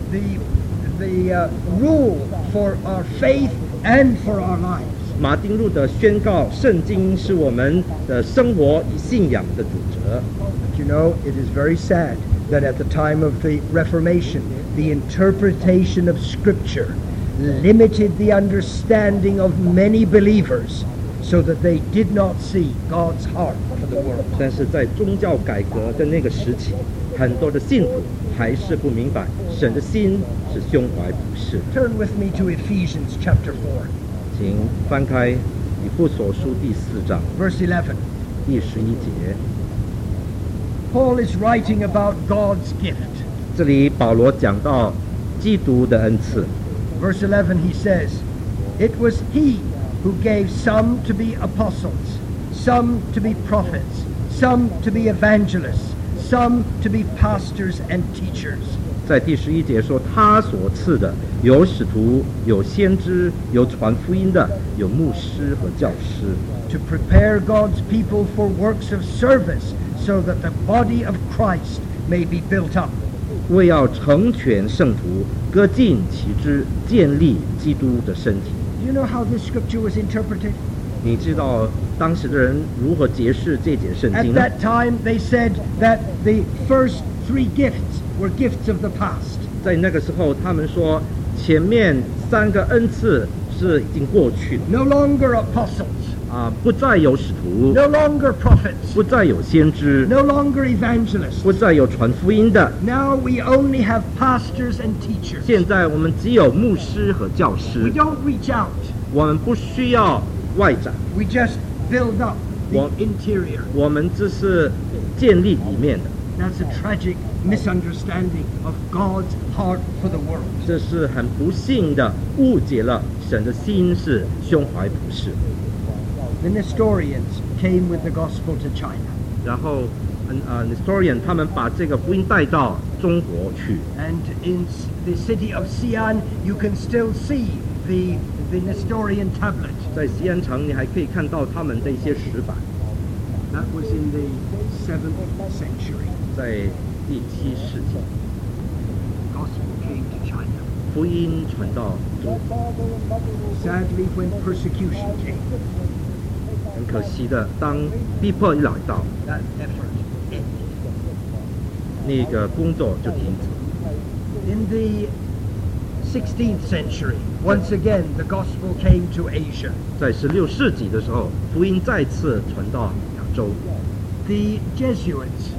rule for our faith and for our lives. 马丁路德宣告，圣经是我们的生活与信仰的主责。 But you know, it is very sad that at the time of the Reformation, the interpretation of Scripture limited the understanding of many believers so that they did not see God's heart for the world. 但是在宗教改革的那个时期，很多的信徒还是不明白神的心是胸怀普世。 Turn with me to Ephesians chapter 4, 请翻开以弗所书第4章 verse 11. 第11节， Paul is writing about God's gift. 这里保罗讲到基督的恩赐。 Verse 11, he says, "It was he who gave some to be apostles, some to be prophets, some to be evangelists, some to be pastors and teachers." 在第11节说，他所赐的有使徒，有先知，有传福音的，有牧师和教师， To prepare God's people for works of service so that the body of Christ may be built up. 为要成全圣徒，各尽其职，建立基督的身体。 Do you know how this scripture was interpreted? 你知道当时的人如何解释这节圣 At 经呢？ that time, they said that the first 3 gifts were gifts of the past. 在那个时候，他们说前面3个恩赐是已经过去了 No longer apostles, 不再有使徒， no longer prophets, 不再有先知， no longer evangelists. 不再有传福音的。 Now we only have pastors and teachers. 现在我们只有牧师和教 We 师， don't reach out. 我们不需要外展， We just build up the What? interior. 我们只是建立里面的。 That's a tragic misunderstanding of God's heart for the world. 这是很不幸的误解了神的心是胸怀普世。 The Nestorians came with the gospel to China. 然后Nestorian 他们把这个福音带到中国去， And in the city of Xi'an, you can still see the Nestorian tablet. 在西安城你还可以看到他们的一些石板， That was in the 7th century. 在第7世纪， Gospel came to China. 福音传到中国。 Sadly, when persecution came, 很可惜的，当逼迫一来到， that effort ended. 那个工作就停止。 In the 16th century, once again, the gospel came to Asia. 在16世纪的时候，福音再次传到亚洲。 The Jesuits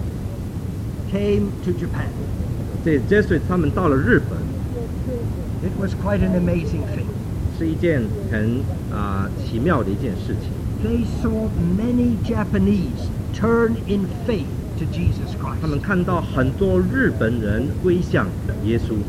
came to Japan. 这 Jesuit 他们到了日本， It was quite an amazing thing. 是一件很奇妙的一件事情。 They saw many Japanese turn in faith to Jesus 他们 Christ. 看到很多日本人归向耶稣，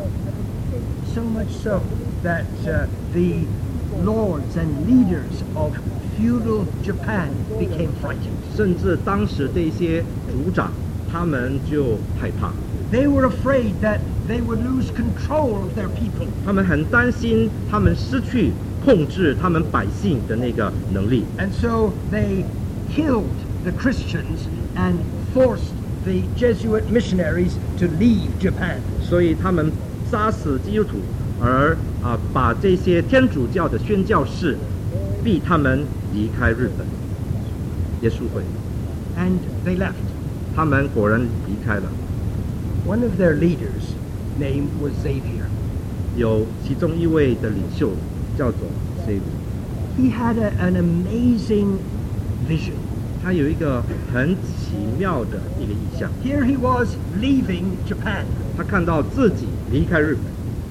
So much so that the lords and leaders of feudal Japan became frightened. 甚至当时的一些族长，他们就害怕， They were afraid that they would lose control of their people. 他们很担心他们失去控制他们百姓的那个能力， And so they killed the Christians and forced the Jesuit missionaries to leave Japan. 所以他们杀死基督徒，而把这些天主教的宣教士逼他们离开日本耶稣会， And they left. 他们果然离开了。 One of their leaders' name was Xavier. 有其中一位的领袖叫做 Xavier， He had an amazing vision. 他有一个很奇妙的一个意象。 Here he was leaving Japan, 他看到自己离开日本，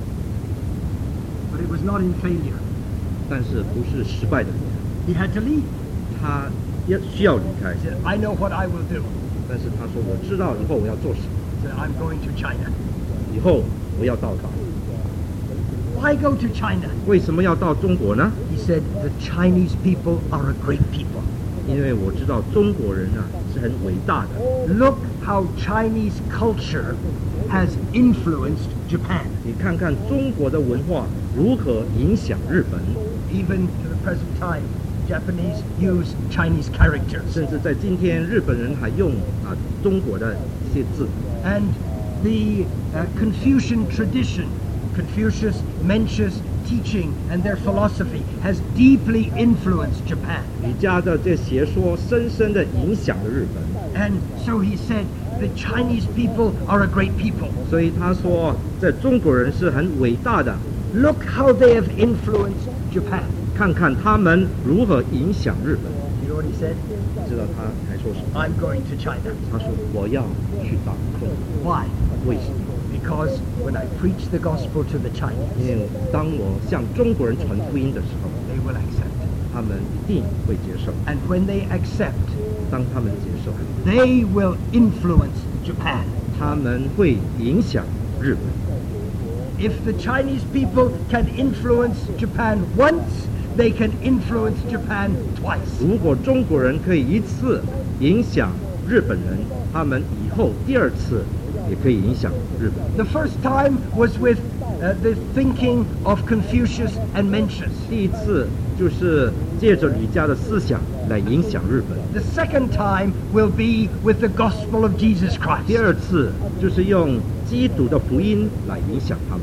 but it was not in failure. 但是不是失败的离开， He had to leave. 他需要离开。 He said, I know what I will do. 但是他说：“我知道以后我要做什么， He said, I'm going to China. 以后我要到达。 Why go to China? 为什么要到中国呢？ He said, the Chinese people are a great people. 因为我知道中国人啊是很伟大的。 Look how Chinese culture has influenced Japan. 你看看中国的文化如何影响日本， Even to the present time, Japanese use Chinese characters. 甚至在今天，日本人还用中国的一些字。 And the Confucian tradition, Confucius, Mencius teaching and their philosophy has deeply influenced Japan. 儒家的这学说深深的影响了日本， And so he said, the Chinese people are a great people. 所以他说，这中国人是很伟大的。 Look how they have influenced Japan. 看看他们如何影响日本。 You know what he said? 知道他还说什么？ I'm going to China. 他说我要去到中国。 Why? 为什么？ Because when I preach the gospel to the 因 Chinese, 为当我向中国人传福音的时候， they will accept. 他们一定会接受。 And when they accept, 当他们接受， they will influence Japan. 他们会影响日本。 If the Chinese people can influence Japan once, they can influence Japan twice. 如果中国人可以一次影响日本人，他们以后第二次也可以影响日本。 The first time was with the thinking of Confucius and Mencius. 第一次就是借着儒家的思想来影响日本， The second time will be with the gospel of Jesus 第 Christ. 二次就是用基督的福音来影响他们。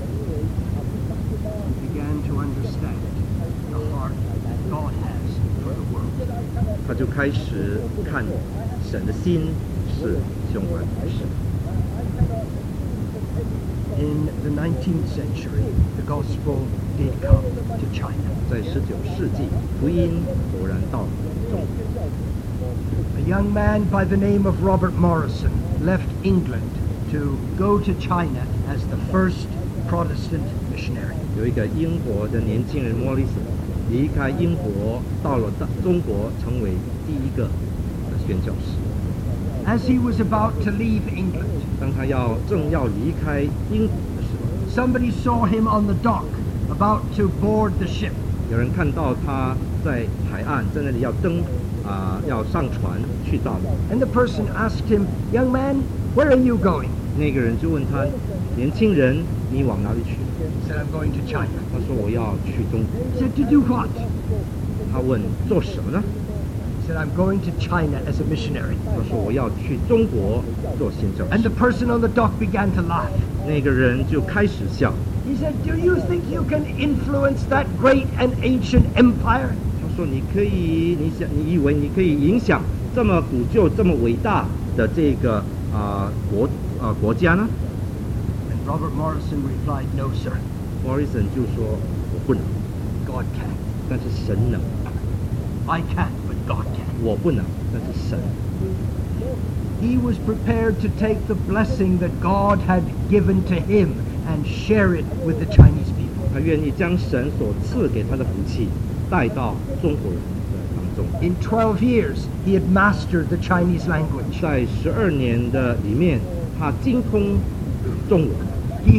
He began to understand the heart God has for the world. 他就开始看神的心是相关的事。 In the 19th century, the gospel did come to China. 在19世纪，福音果然到了中国。 A young man by the name of Robert Morrison left England to go to China as the first Protestant missionary. 有一个英国的年轻人莫里森离开英国，到了中国，成为第一个宣教士。 As he was about to leave England, 当他正要离开英国的时候， somebody saw him on the dock about to board the ship. 有人看到他在海岸，在那里要要上船去大陆。 And the person asked him, "Young man, where are you going?" 那个人就问他：“年轻人，你往哪里去 He said, "I'm going to China." ？” 他说：“我要去中国。 He said, "To do what?" ” 他问：“做什么呢 He said, "I'm going to China as a missionary." 他说：“我要去中国做宣教 And 士 the。person on the dock began to laugh. ” 那个人就开始笑， He said, "Do you think you can influence that great and ancient empire?" 他说：“你以为你可以影响这么古旧、这么伟大的这个国家呢 And Robert Morrison replied, "No, sir. ？”Morrison 就说：“我不能， God can. 但是神能； I can, but God can." 我不能，但是神。” He was prepared to take the blessing that God had given to him and share it with the Chinese people. 他愿意将神所赐给他的福气带到中国人的当中。 In 12 years, he had mastered the Chinese language. 在12年的里面，他精通中文。 He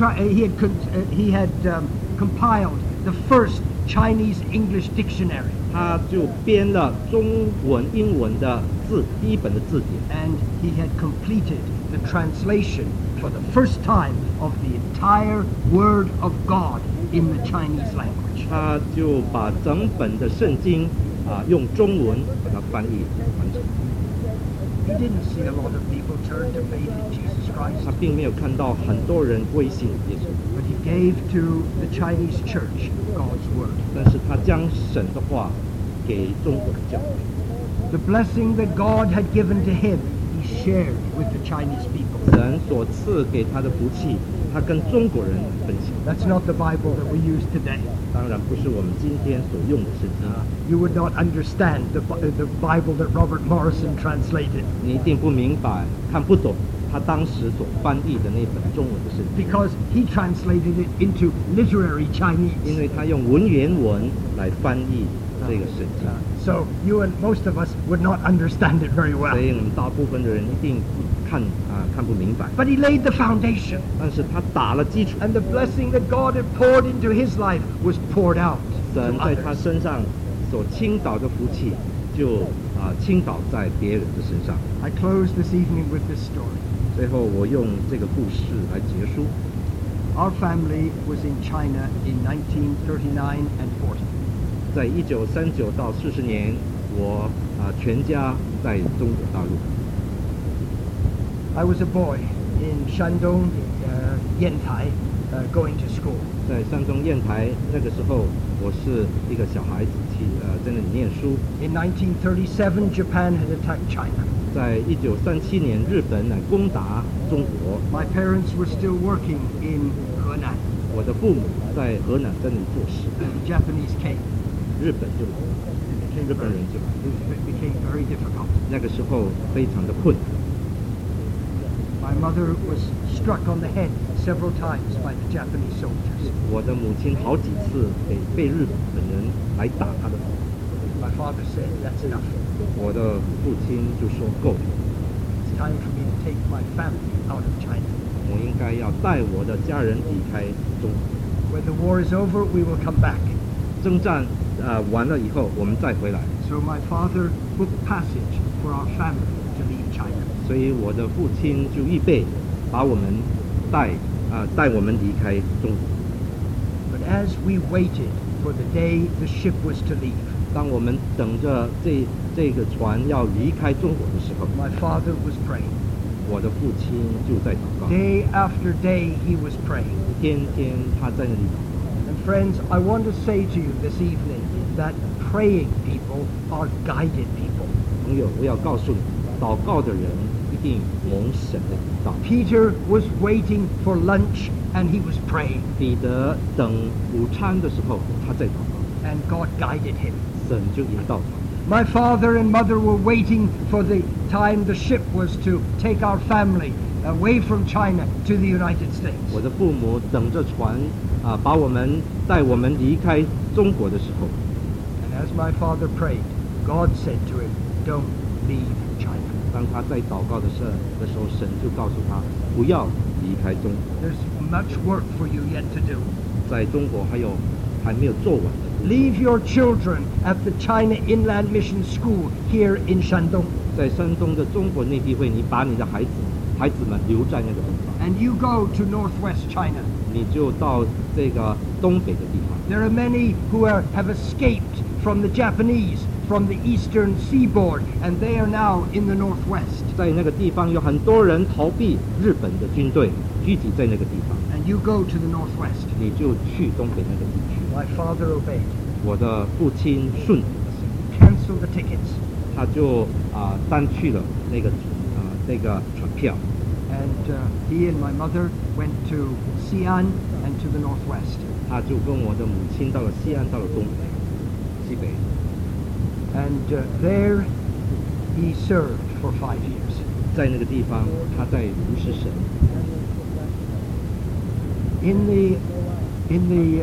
had compiled the first Chinese English dictionary, 他就编了中文、英文的第一本的字典。 and he had completed the translation for the first time of the entire Word of God in the Chinese language. 他就把整本的圣经用中文把它翻译完成。 He didn't see a lot of people turn to faith in Jesus Christ, 他并没有看到很多人归信耶稣， but he gave to the Chinese church God's Word. 但是他将神的话给中国的教会。 The blessing that God had given to him, he shared with the Chinese people. 神所赐给他的福气，他跟中国人分享。 That's not the Bible that we use today. 当然不是我们今天所用的圣经。 You would not understand the Bible that Robert Morrison translated 你一定不明白，看不懂他当时所翻译的那本中文的圣经， because he translated it into literary 因 Chinese. 为他用文言文来翻译这个圣经， So you and most of us would not understand it very 所 well. 以我们大部分的人一定看不明白。 But he laid the foundation, 但是他打了基础， and the blessing that God had poured into his life was poured out 神 to 在他 others. 身上所倾倒的福气，就倾倒在别人的身上。 I close this evening with this story. 最后，我用这个故事来结束。 Our family was in China in 1939 and 40. 在1939到40年，我全家在中国大陆。 I was a boy in Shandong, Yantai, going to school. 在山东砚台那个时候，我是一个小孩子在那里念书。 In 1937, Japan had attacked China. 在1937年，日本来攻打中国， My parents were still working in Henan. 我的父母在河南在那里做事， The Japanese came. 日本就来了， It 日本人就来了。 became very difficult. 那个时候非常的困难。 My mother was struck on the head several times by the Japanese soldiers. 我的母亲好几次被日本人来打她的头， My father said, "That's enough. 我的父亲就说够了， It's time for me to take my family out of China. 我应该要带我的家人离开中国。 When the war is over, we will come back." 征战完了以后，我们再回来。 So my father booked passage for our family to leave China. 所以我的父亲就预备把我们带我们离开中国。 But as we waited for the day the ship was to leave, 当我们等着这个船要离开中国的时候， my father was praying. 我的父亲就在祷告， Day after day he was praying. 天天他在那里祷告。 And friends, I want to say to you this evening that praying people are guided people. 朋友，我要告诉你，祷告的人一定蒙神的引导。 Peter was waiting for lunch and he was praying, 彼得等午餐的时候，他在祷告， and God guided him. 神就引导他。 My father and mother were waiting for the time the ship was to take our family away from China to the United States. 我的父母等着船带我们离开中国的时候， And as my father prayed, God said to him, "Don't leave China." 当他在祷告的时候，神就告诉他不要离开中国， There's much work for you yet to do. 在中国还没有做完的。 Leave your children at the China Inland Mission School here in Shandong, 在山东的中国内地会，你把你的孩子们留在那个地方， and you go to northwest China. 你就到这个东北的地方。 There are many who have escaped from the Japanese from the eastern seaboard, and they are now in the northwest. 在那个地方有很多人逃避日本的军队，聚集在那个地方， And you go to the northwest. 你就去东北那个地区。 My father obeyed. 我的父亲顺， Cancelled the tickets. 他就单去了那个船票， And he and my mother went to Xi'an and to the northwest. 他就跟我的母亲到了西安，到了东北、西北。 And there he served for 5 years. 在那个地方，他在服侍神。 In the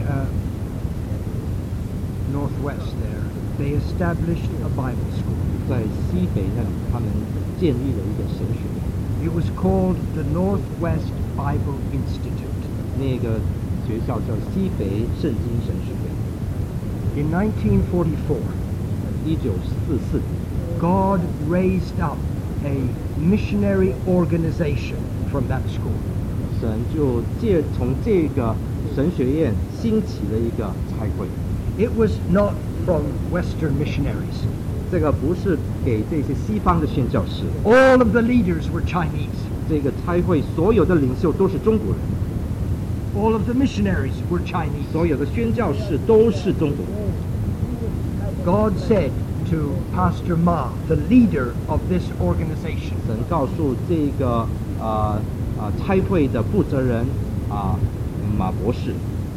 northwest there, they established a Bible school. 在西北那里，他们建立了一个神学院， It was called the Northwest Bible Institute. 那个学校叫西北圣经神学院。 In 1944, 1944年， God raised up a missionary organization from that school. 神就从这个神学院兴起了一个差会。 It was not from Western missionaries. 这个不是给这些西方的宣教士， All of the leaders were Chinese. 这个差会所有的领袖都是中国人， All of the missionaries were Chinese. 所有的宣教士都是中国人。 God said, to Pastor Ma, the leader of this organization. 神告诉这个差会的负责人马博士，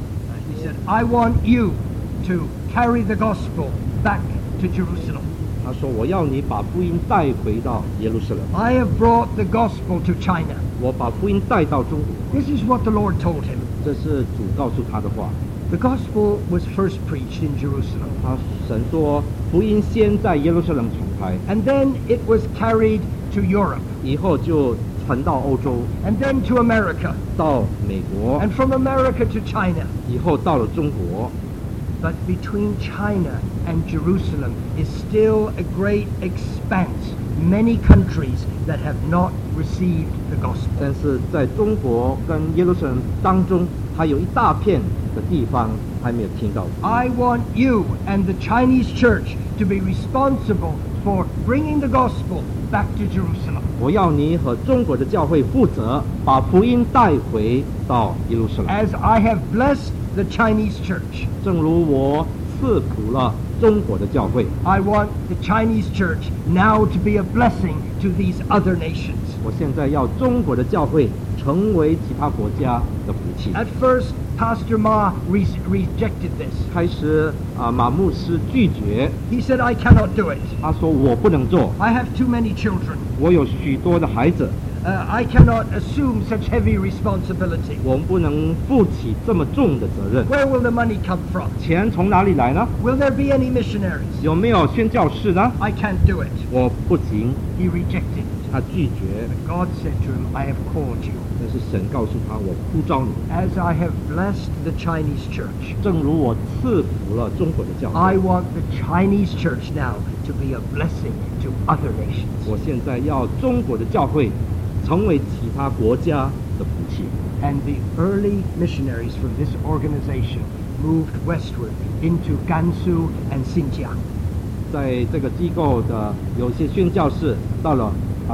He said, I want you to carry the gospel back to Jerusalem. 他说我要你把福音带回到耶路撒冷， I have brought the gospel to China. 我把福音带到中国。 This is what the Lord told him. 这是主告诉他的话。 The gospel was first preached in Jerusalem, 神说福音先在耶路撒冷传开， and then it was carried to Europe, 以后就传到欧洲， and then to America, 到美国， and from America to China. 以后到了中国。 But between China and Jerusalem is still a great expanse, many countries that have not received the gospel. 但是在中国跟耶路撒冷当中，还有一大片的地方还没有听到。 I want you and the Chinese church to be responsible for bringing the gospel back to Jerusalem. 我要你和中国的教会负责，把福音带回到耶路撒冷。 As I have blessed the Chinese church, 正如我赐福了中国的教会， I want the Chinese church now to be a blessing to these other nations. 我现在要中国的教会成为其他国家的福气。 At first, Pastor Ma rejected this. 开始马牧师拒绝， He said, I cannot do it. 他说我不能做， I have too many children. 我有许多的孩子， I cannot assume such heavy responsibility. 我们不能负起这么重的责任。 Where will the money come from? 钱从哪里来呢？ Will there be any missionaries? 有没有宣教士呢？ I can't do it. 我不行， He rejected it. 他拒绝。 God said to him, I have called you. 但是神告诉他，我呼召你， As I have blessed the Chinese church, 正如我赐福了中国的教 I 会， want the Chinese church now to be a blessing to other nations. 我现在要中国的教会成为其他国家的福气。 And the early missionaries from this organization moved westward into Gansu and Xinjiang. 在这个机构的有些宣教士到了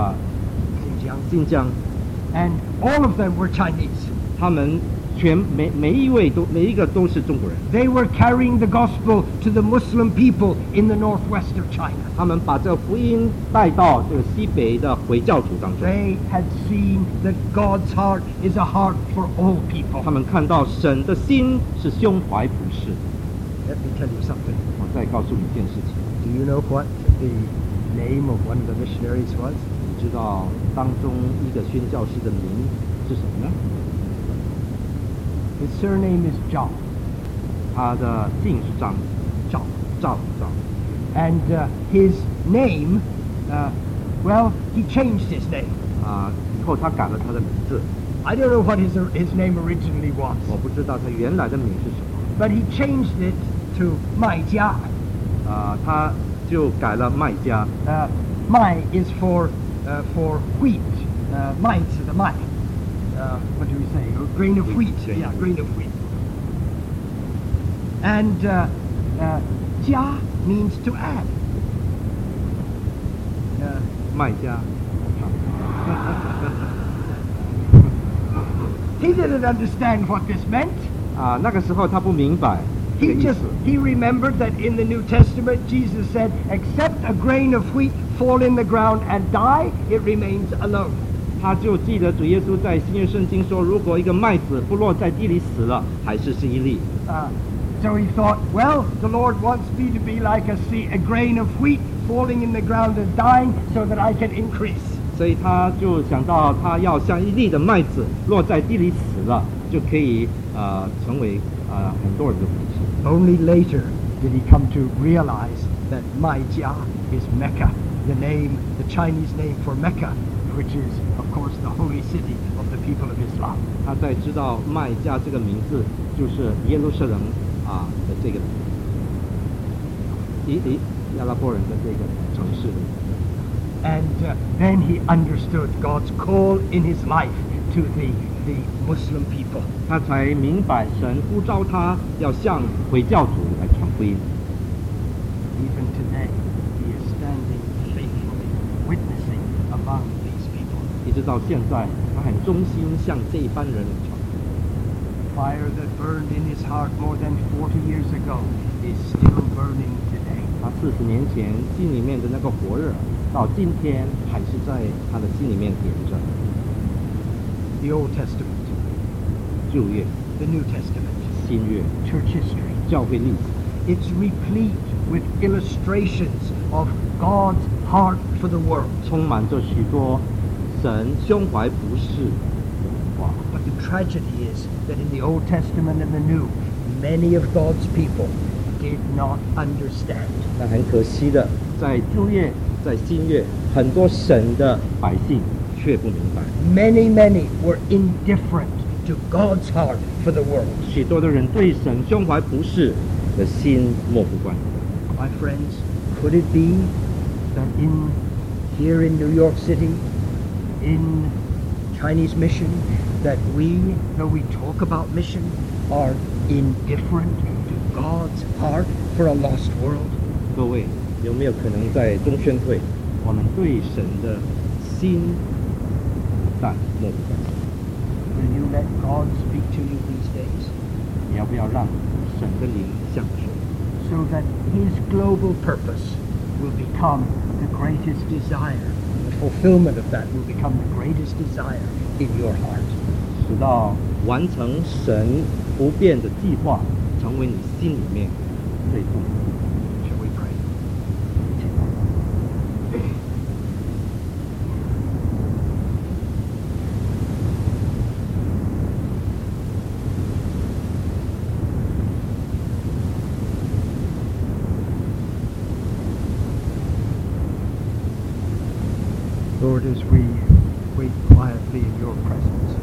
Xinjiang. 新疆， And all of them were Chinese. 他们每一个都是中国人， They were carrying the gospel to the Muslim people in the northwest of China. 他们把这个福音带到这个西北的回教徒当中。 They had seen that God's heart is a heart for all 他 people. 们看到神的心是胸怀普世。 Let me tell you something. 我再告诉你一件事情， Do you know what the name of one of the missionaries was? 你知道当中一个宣教士的名是什么呢？ His surname is Zhao. 他的姓是张， Zhao. 赵。 And his name, well, he changed his name. 以后他改了他的名字， I don't know what his name originally was, 我不知道他原来的名是什么。 but he changed it to Mai Jia. 他就改了麦家， Mai is for wheat. Mai is the mai. What do we say? A grain of wheat. Grain Yeah, of grain of wheat. And Jia means to add. 麦家。 He didn't understand what this meant. 那个时候他不明白这个 He 意 just 思。 he remembered that in the New Testament Jesus said, "Except a grain of wheat fall in the ground and die, it remains alone." 他就记得主耶稣在新约圣经说，如果一个麦子不落在地里死了，还是一粒。 So he thought, well, the Lord wants me to be like a grain of wheat falling in the ground and dying, so that I can increase. 所以他就想到，他要像一粒的麦子落在地里死了，就可以成为很多人的福气。 Only later did he come to realize that Mai Jia is Mecca, the Chinese name for Mecca, which is, of course, the holy city of the people of Islam. 他才知道麦加这个名字就是耶路撒冷的这个阿拉伯人的这个城市。 And then he understood God's call in his life to the Muslim people. 他才明白神呼召他要向回教徒来传福音。 Even today, he is standing faithfully, witnessing among these people. 一直到现在，他很忠心向这一班人传。 Fire that burned in his heart more than 40 years ago is still burning today. 他40年前心里面的那个火热，到今天还是在他的心里面点着。 The Old Testament, 旧约、 the New Testament, 新约、 church history. 教会历史， It's replete with illustrations of God's heart for the world. 充满着许多神胸怀不是的话。 But the tragedy is that in the Old Testament and the New, many of God's people did not understand. 那很可惜的，在旧约、在新约，很多神的百姓却不明白。 Many were indifferent to God's heart for the world. 许多的人对神胸怀不是的心漠不关。 My friends, could it be that here in New York City, in Chinese mission, that we, though we talk about mission, are indifferent to God's heart for a lost world? 各位，有没有可能在中宣会，我们对神的心但漠不关心？ Will you let God speak to you these days 你要不要让神的灵向你说？ so that His global purpose will become the greatest desire? The fulfillment of that will become the greatest desire in your heart. 直到完成神不变的计划，成为你心里面最重要的。 Shall we pray? Lord, as we wait quietly in your presence,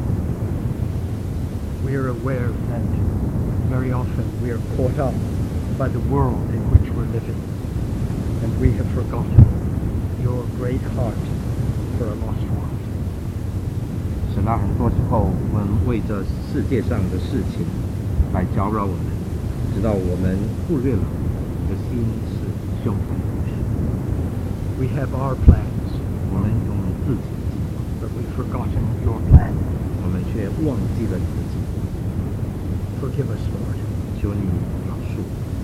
we are aware that very often we are caught up by the world in which we're living, and we have forgotten your great heart for a lost world. 神啊，很多时候我们为着世界上的事情来搅扰我们，直到我们忽略了你的心是胸怀不是。 We have our plans, 我们有我们自己的计划， but we've forgotten your plan. 我们却忘记了你的计划。 Forgive us, Lord. 求你饶恕。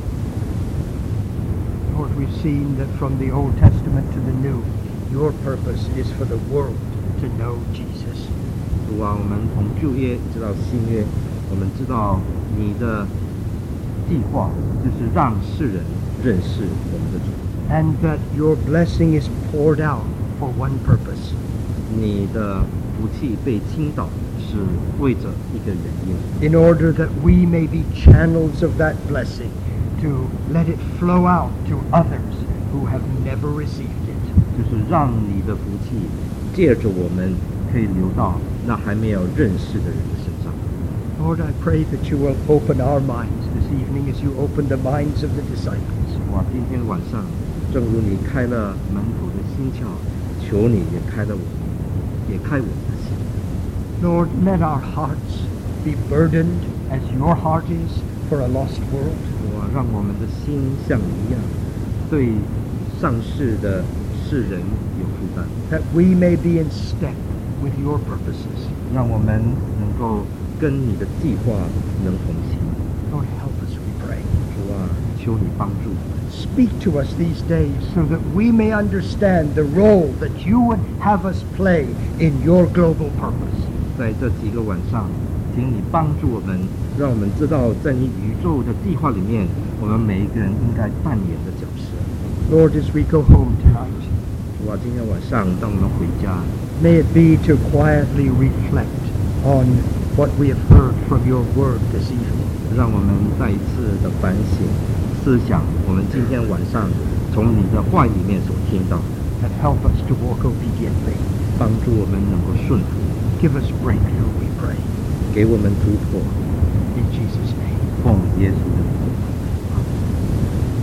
Lord, we've seen that from the Old Testament to the New, your purpose is for the world to know Jesus. 主啊，我们从旧约直到新约，我们知道你的计划就是让世人认识我们的主。 And that your blessing is poured out for one purpose, 你的福气被倾倒是为着一个原因， in order that we may be channels of that blessing to let it flow out to others who have never received it. 就是让你的福气借着我们可以流到那还没有认识的人的身上。 Lord, I pray that you will open our minds this evening as you opened the minds of the disciples. 哇，今天晚上，正如你开了门徒的心窍，求你也开了也开我们的心。 Lord, let our hearts be burdened as your heart is for a lost world. 哇，让我们的心像你一样，对上世的世人有负担， That we may be in step with your purposes. 让我们能够跟你的计划能同行。 Lord, help us, we pray. 主啊，求你帮助我们。 Speak to us these days so that we may understand the role that you would have us play in your global purpose. 在这几个晚上，请你帮助我们，让我们知道在你宇宙的计划里面，我们每一个人应该扮演的角色。 Lord, as we go home tonight, 主啊，今天晚上当我们回家， may it be to quietly reflect on what we have heard from your word this evening. 让我们再一次的反省、思想，我们今天晚上从你的话语里面所听到， And help us to walk obediently. 帮助我们能够顺服， Give us breakthrough, we pray. 给我们突破， In Jesus' name. 奉耶稣的名。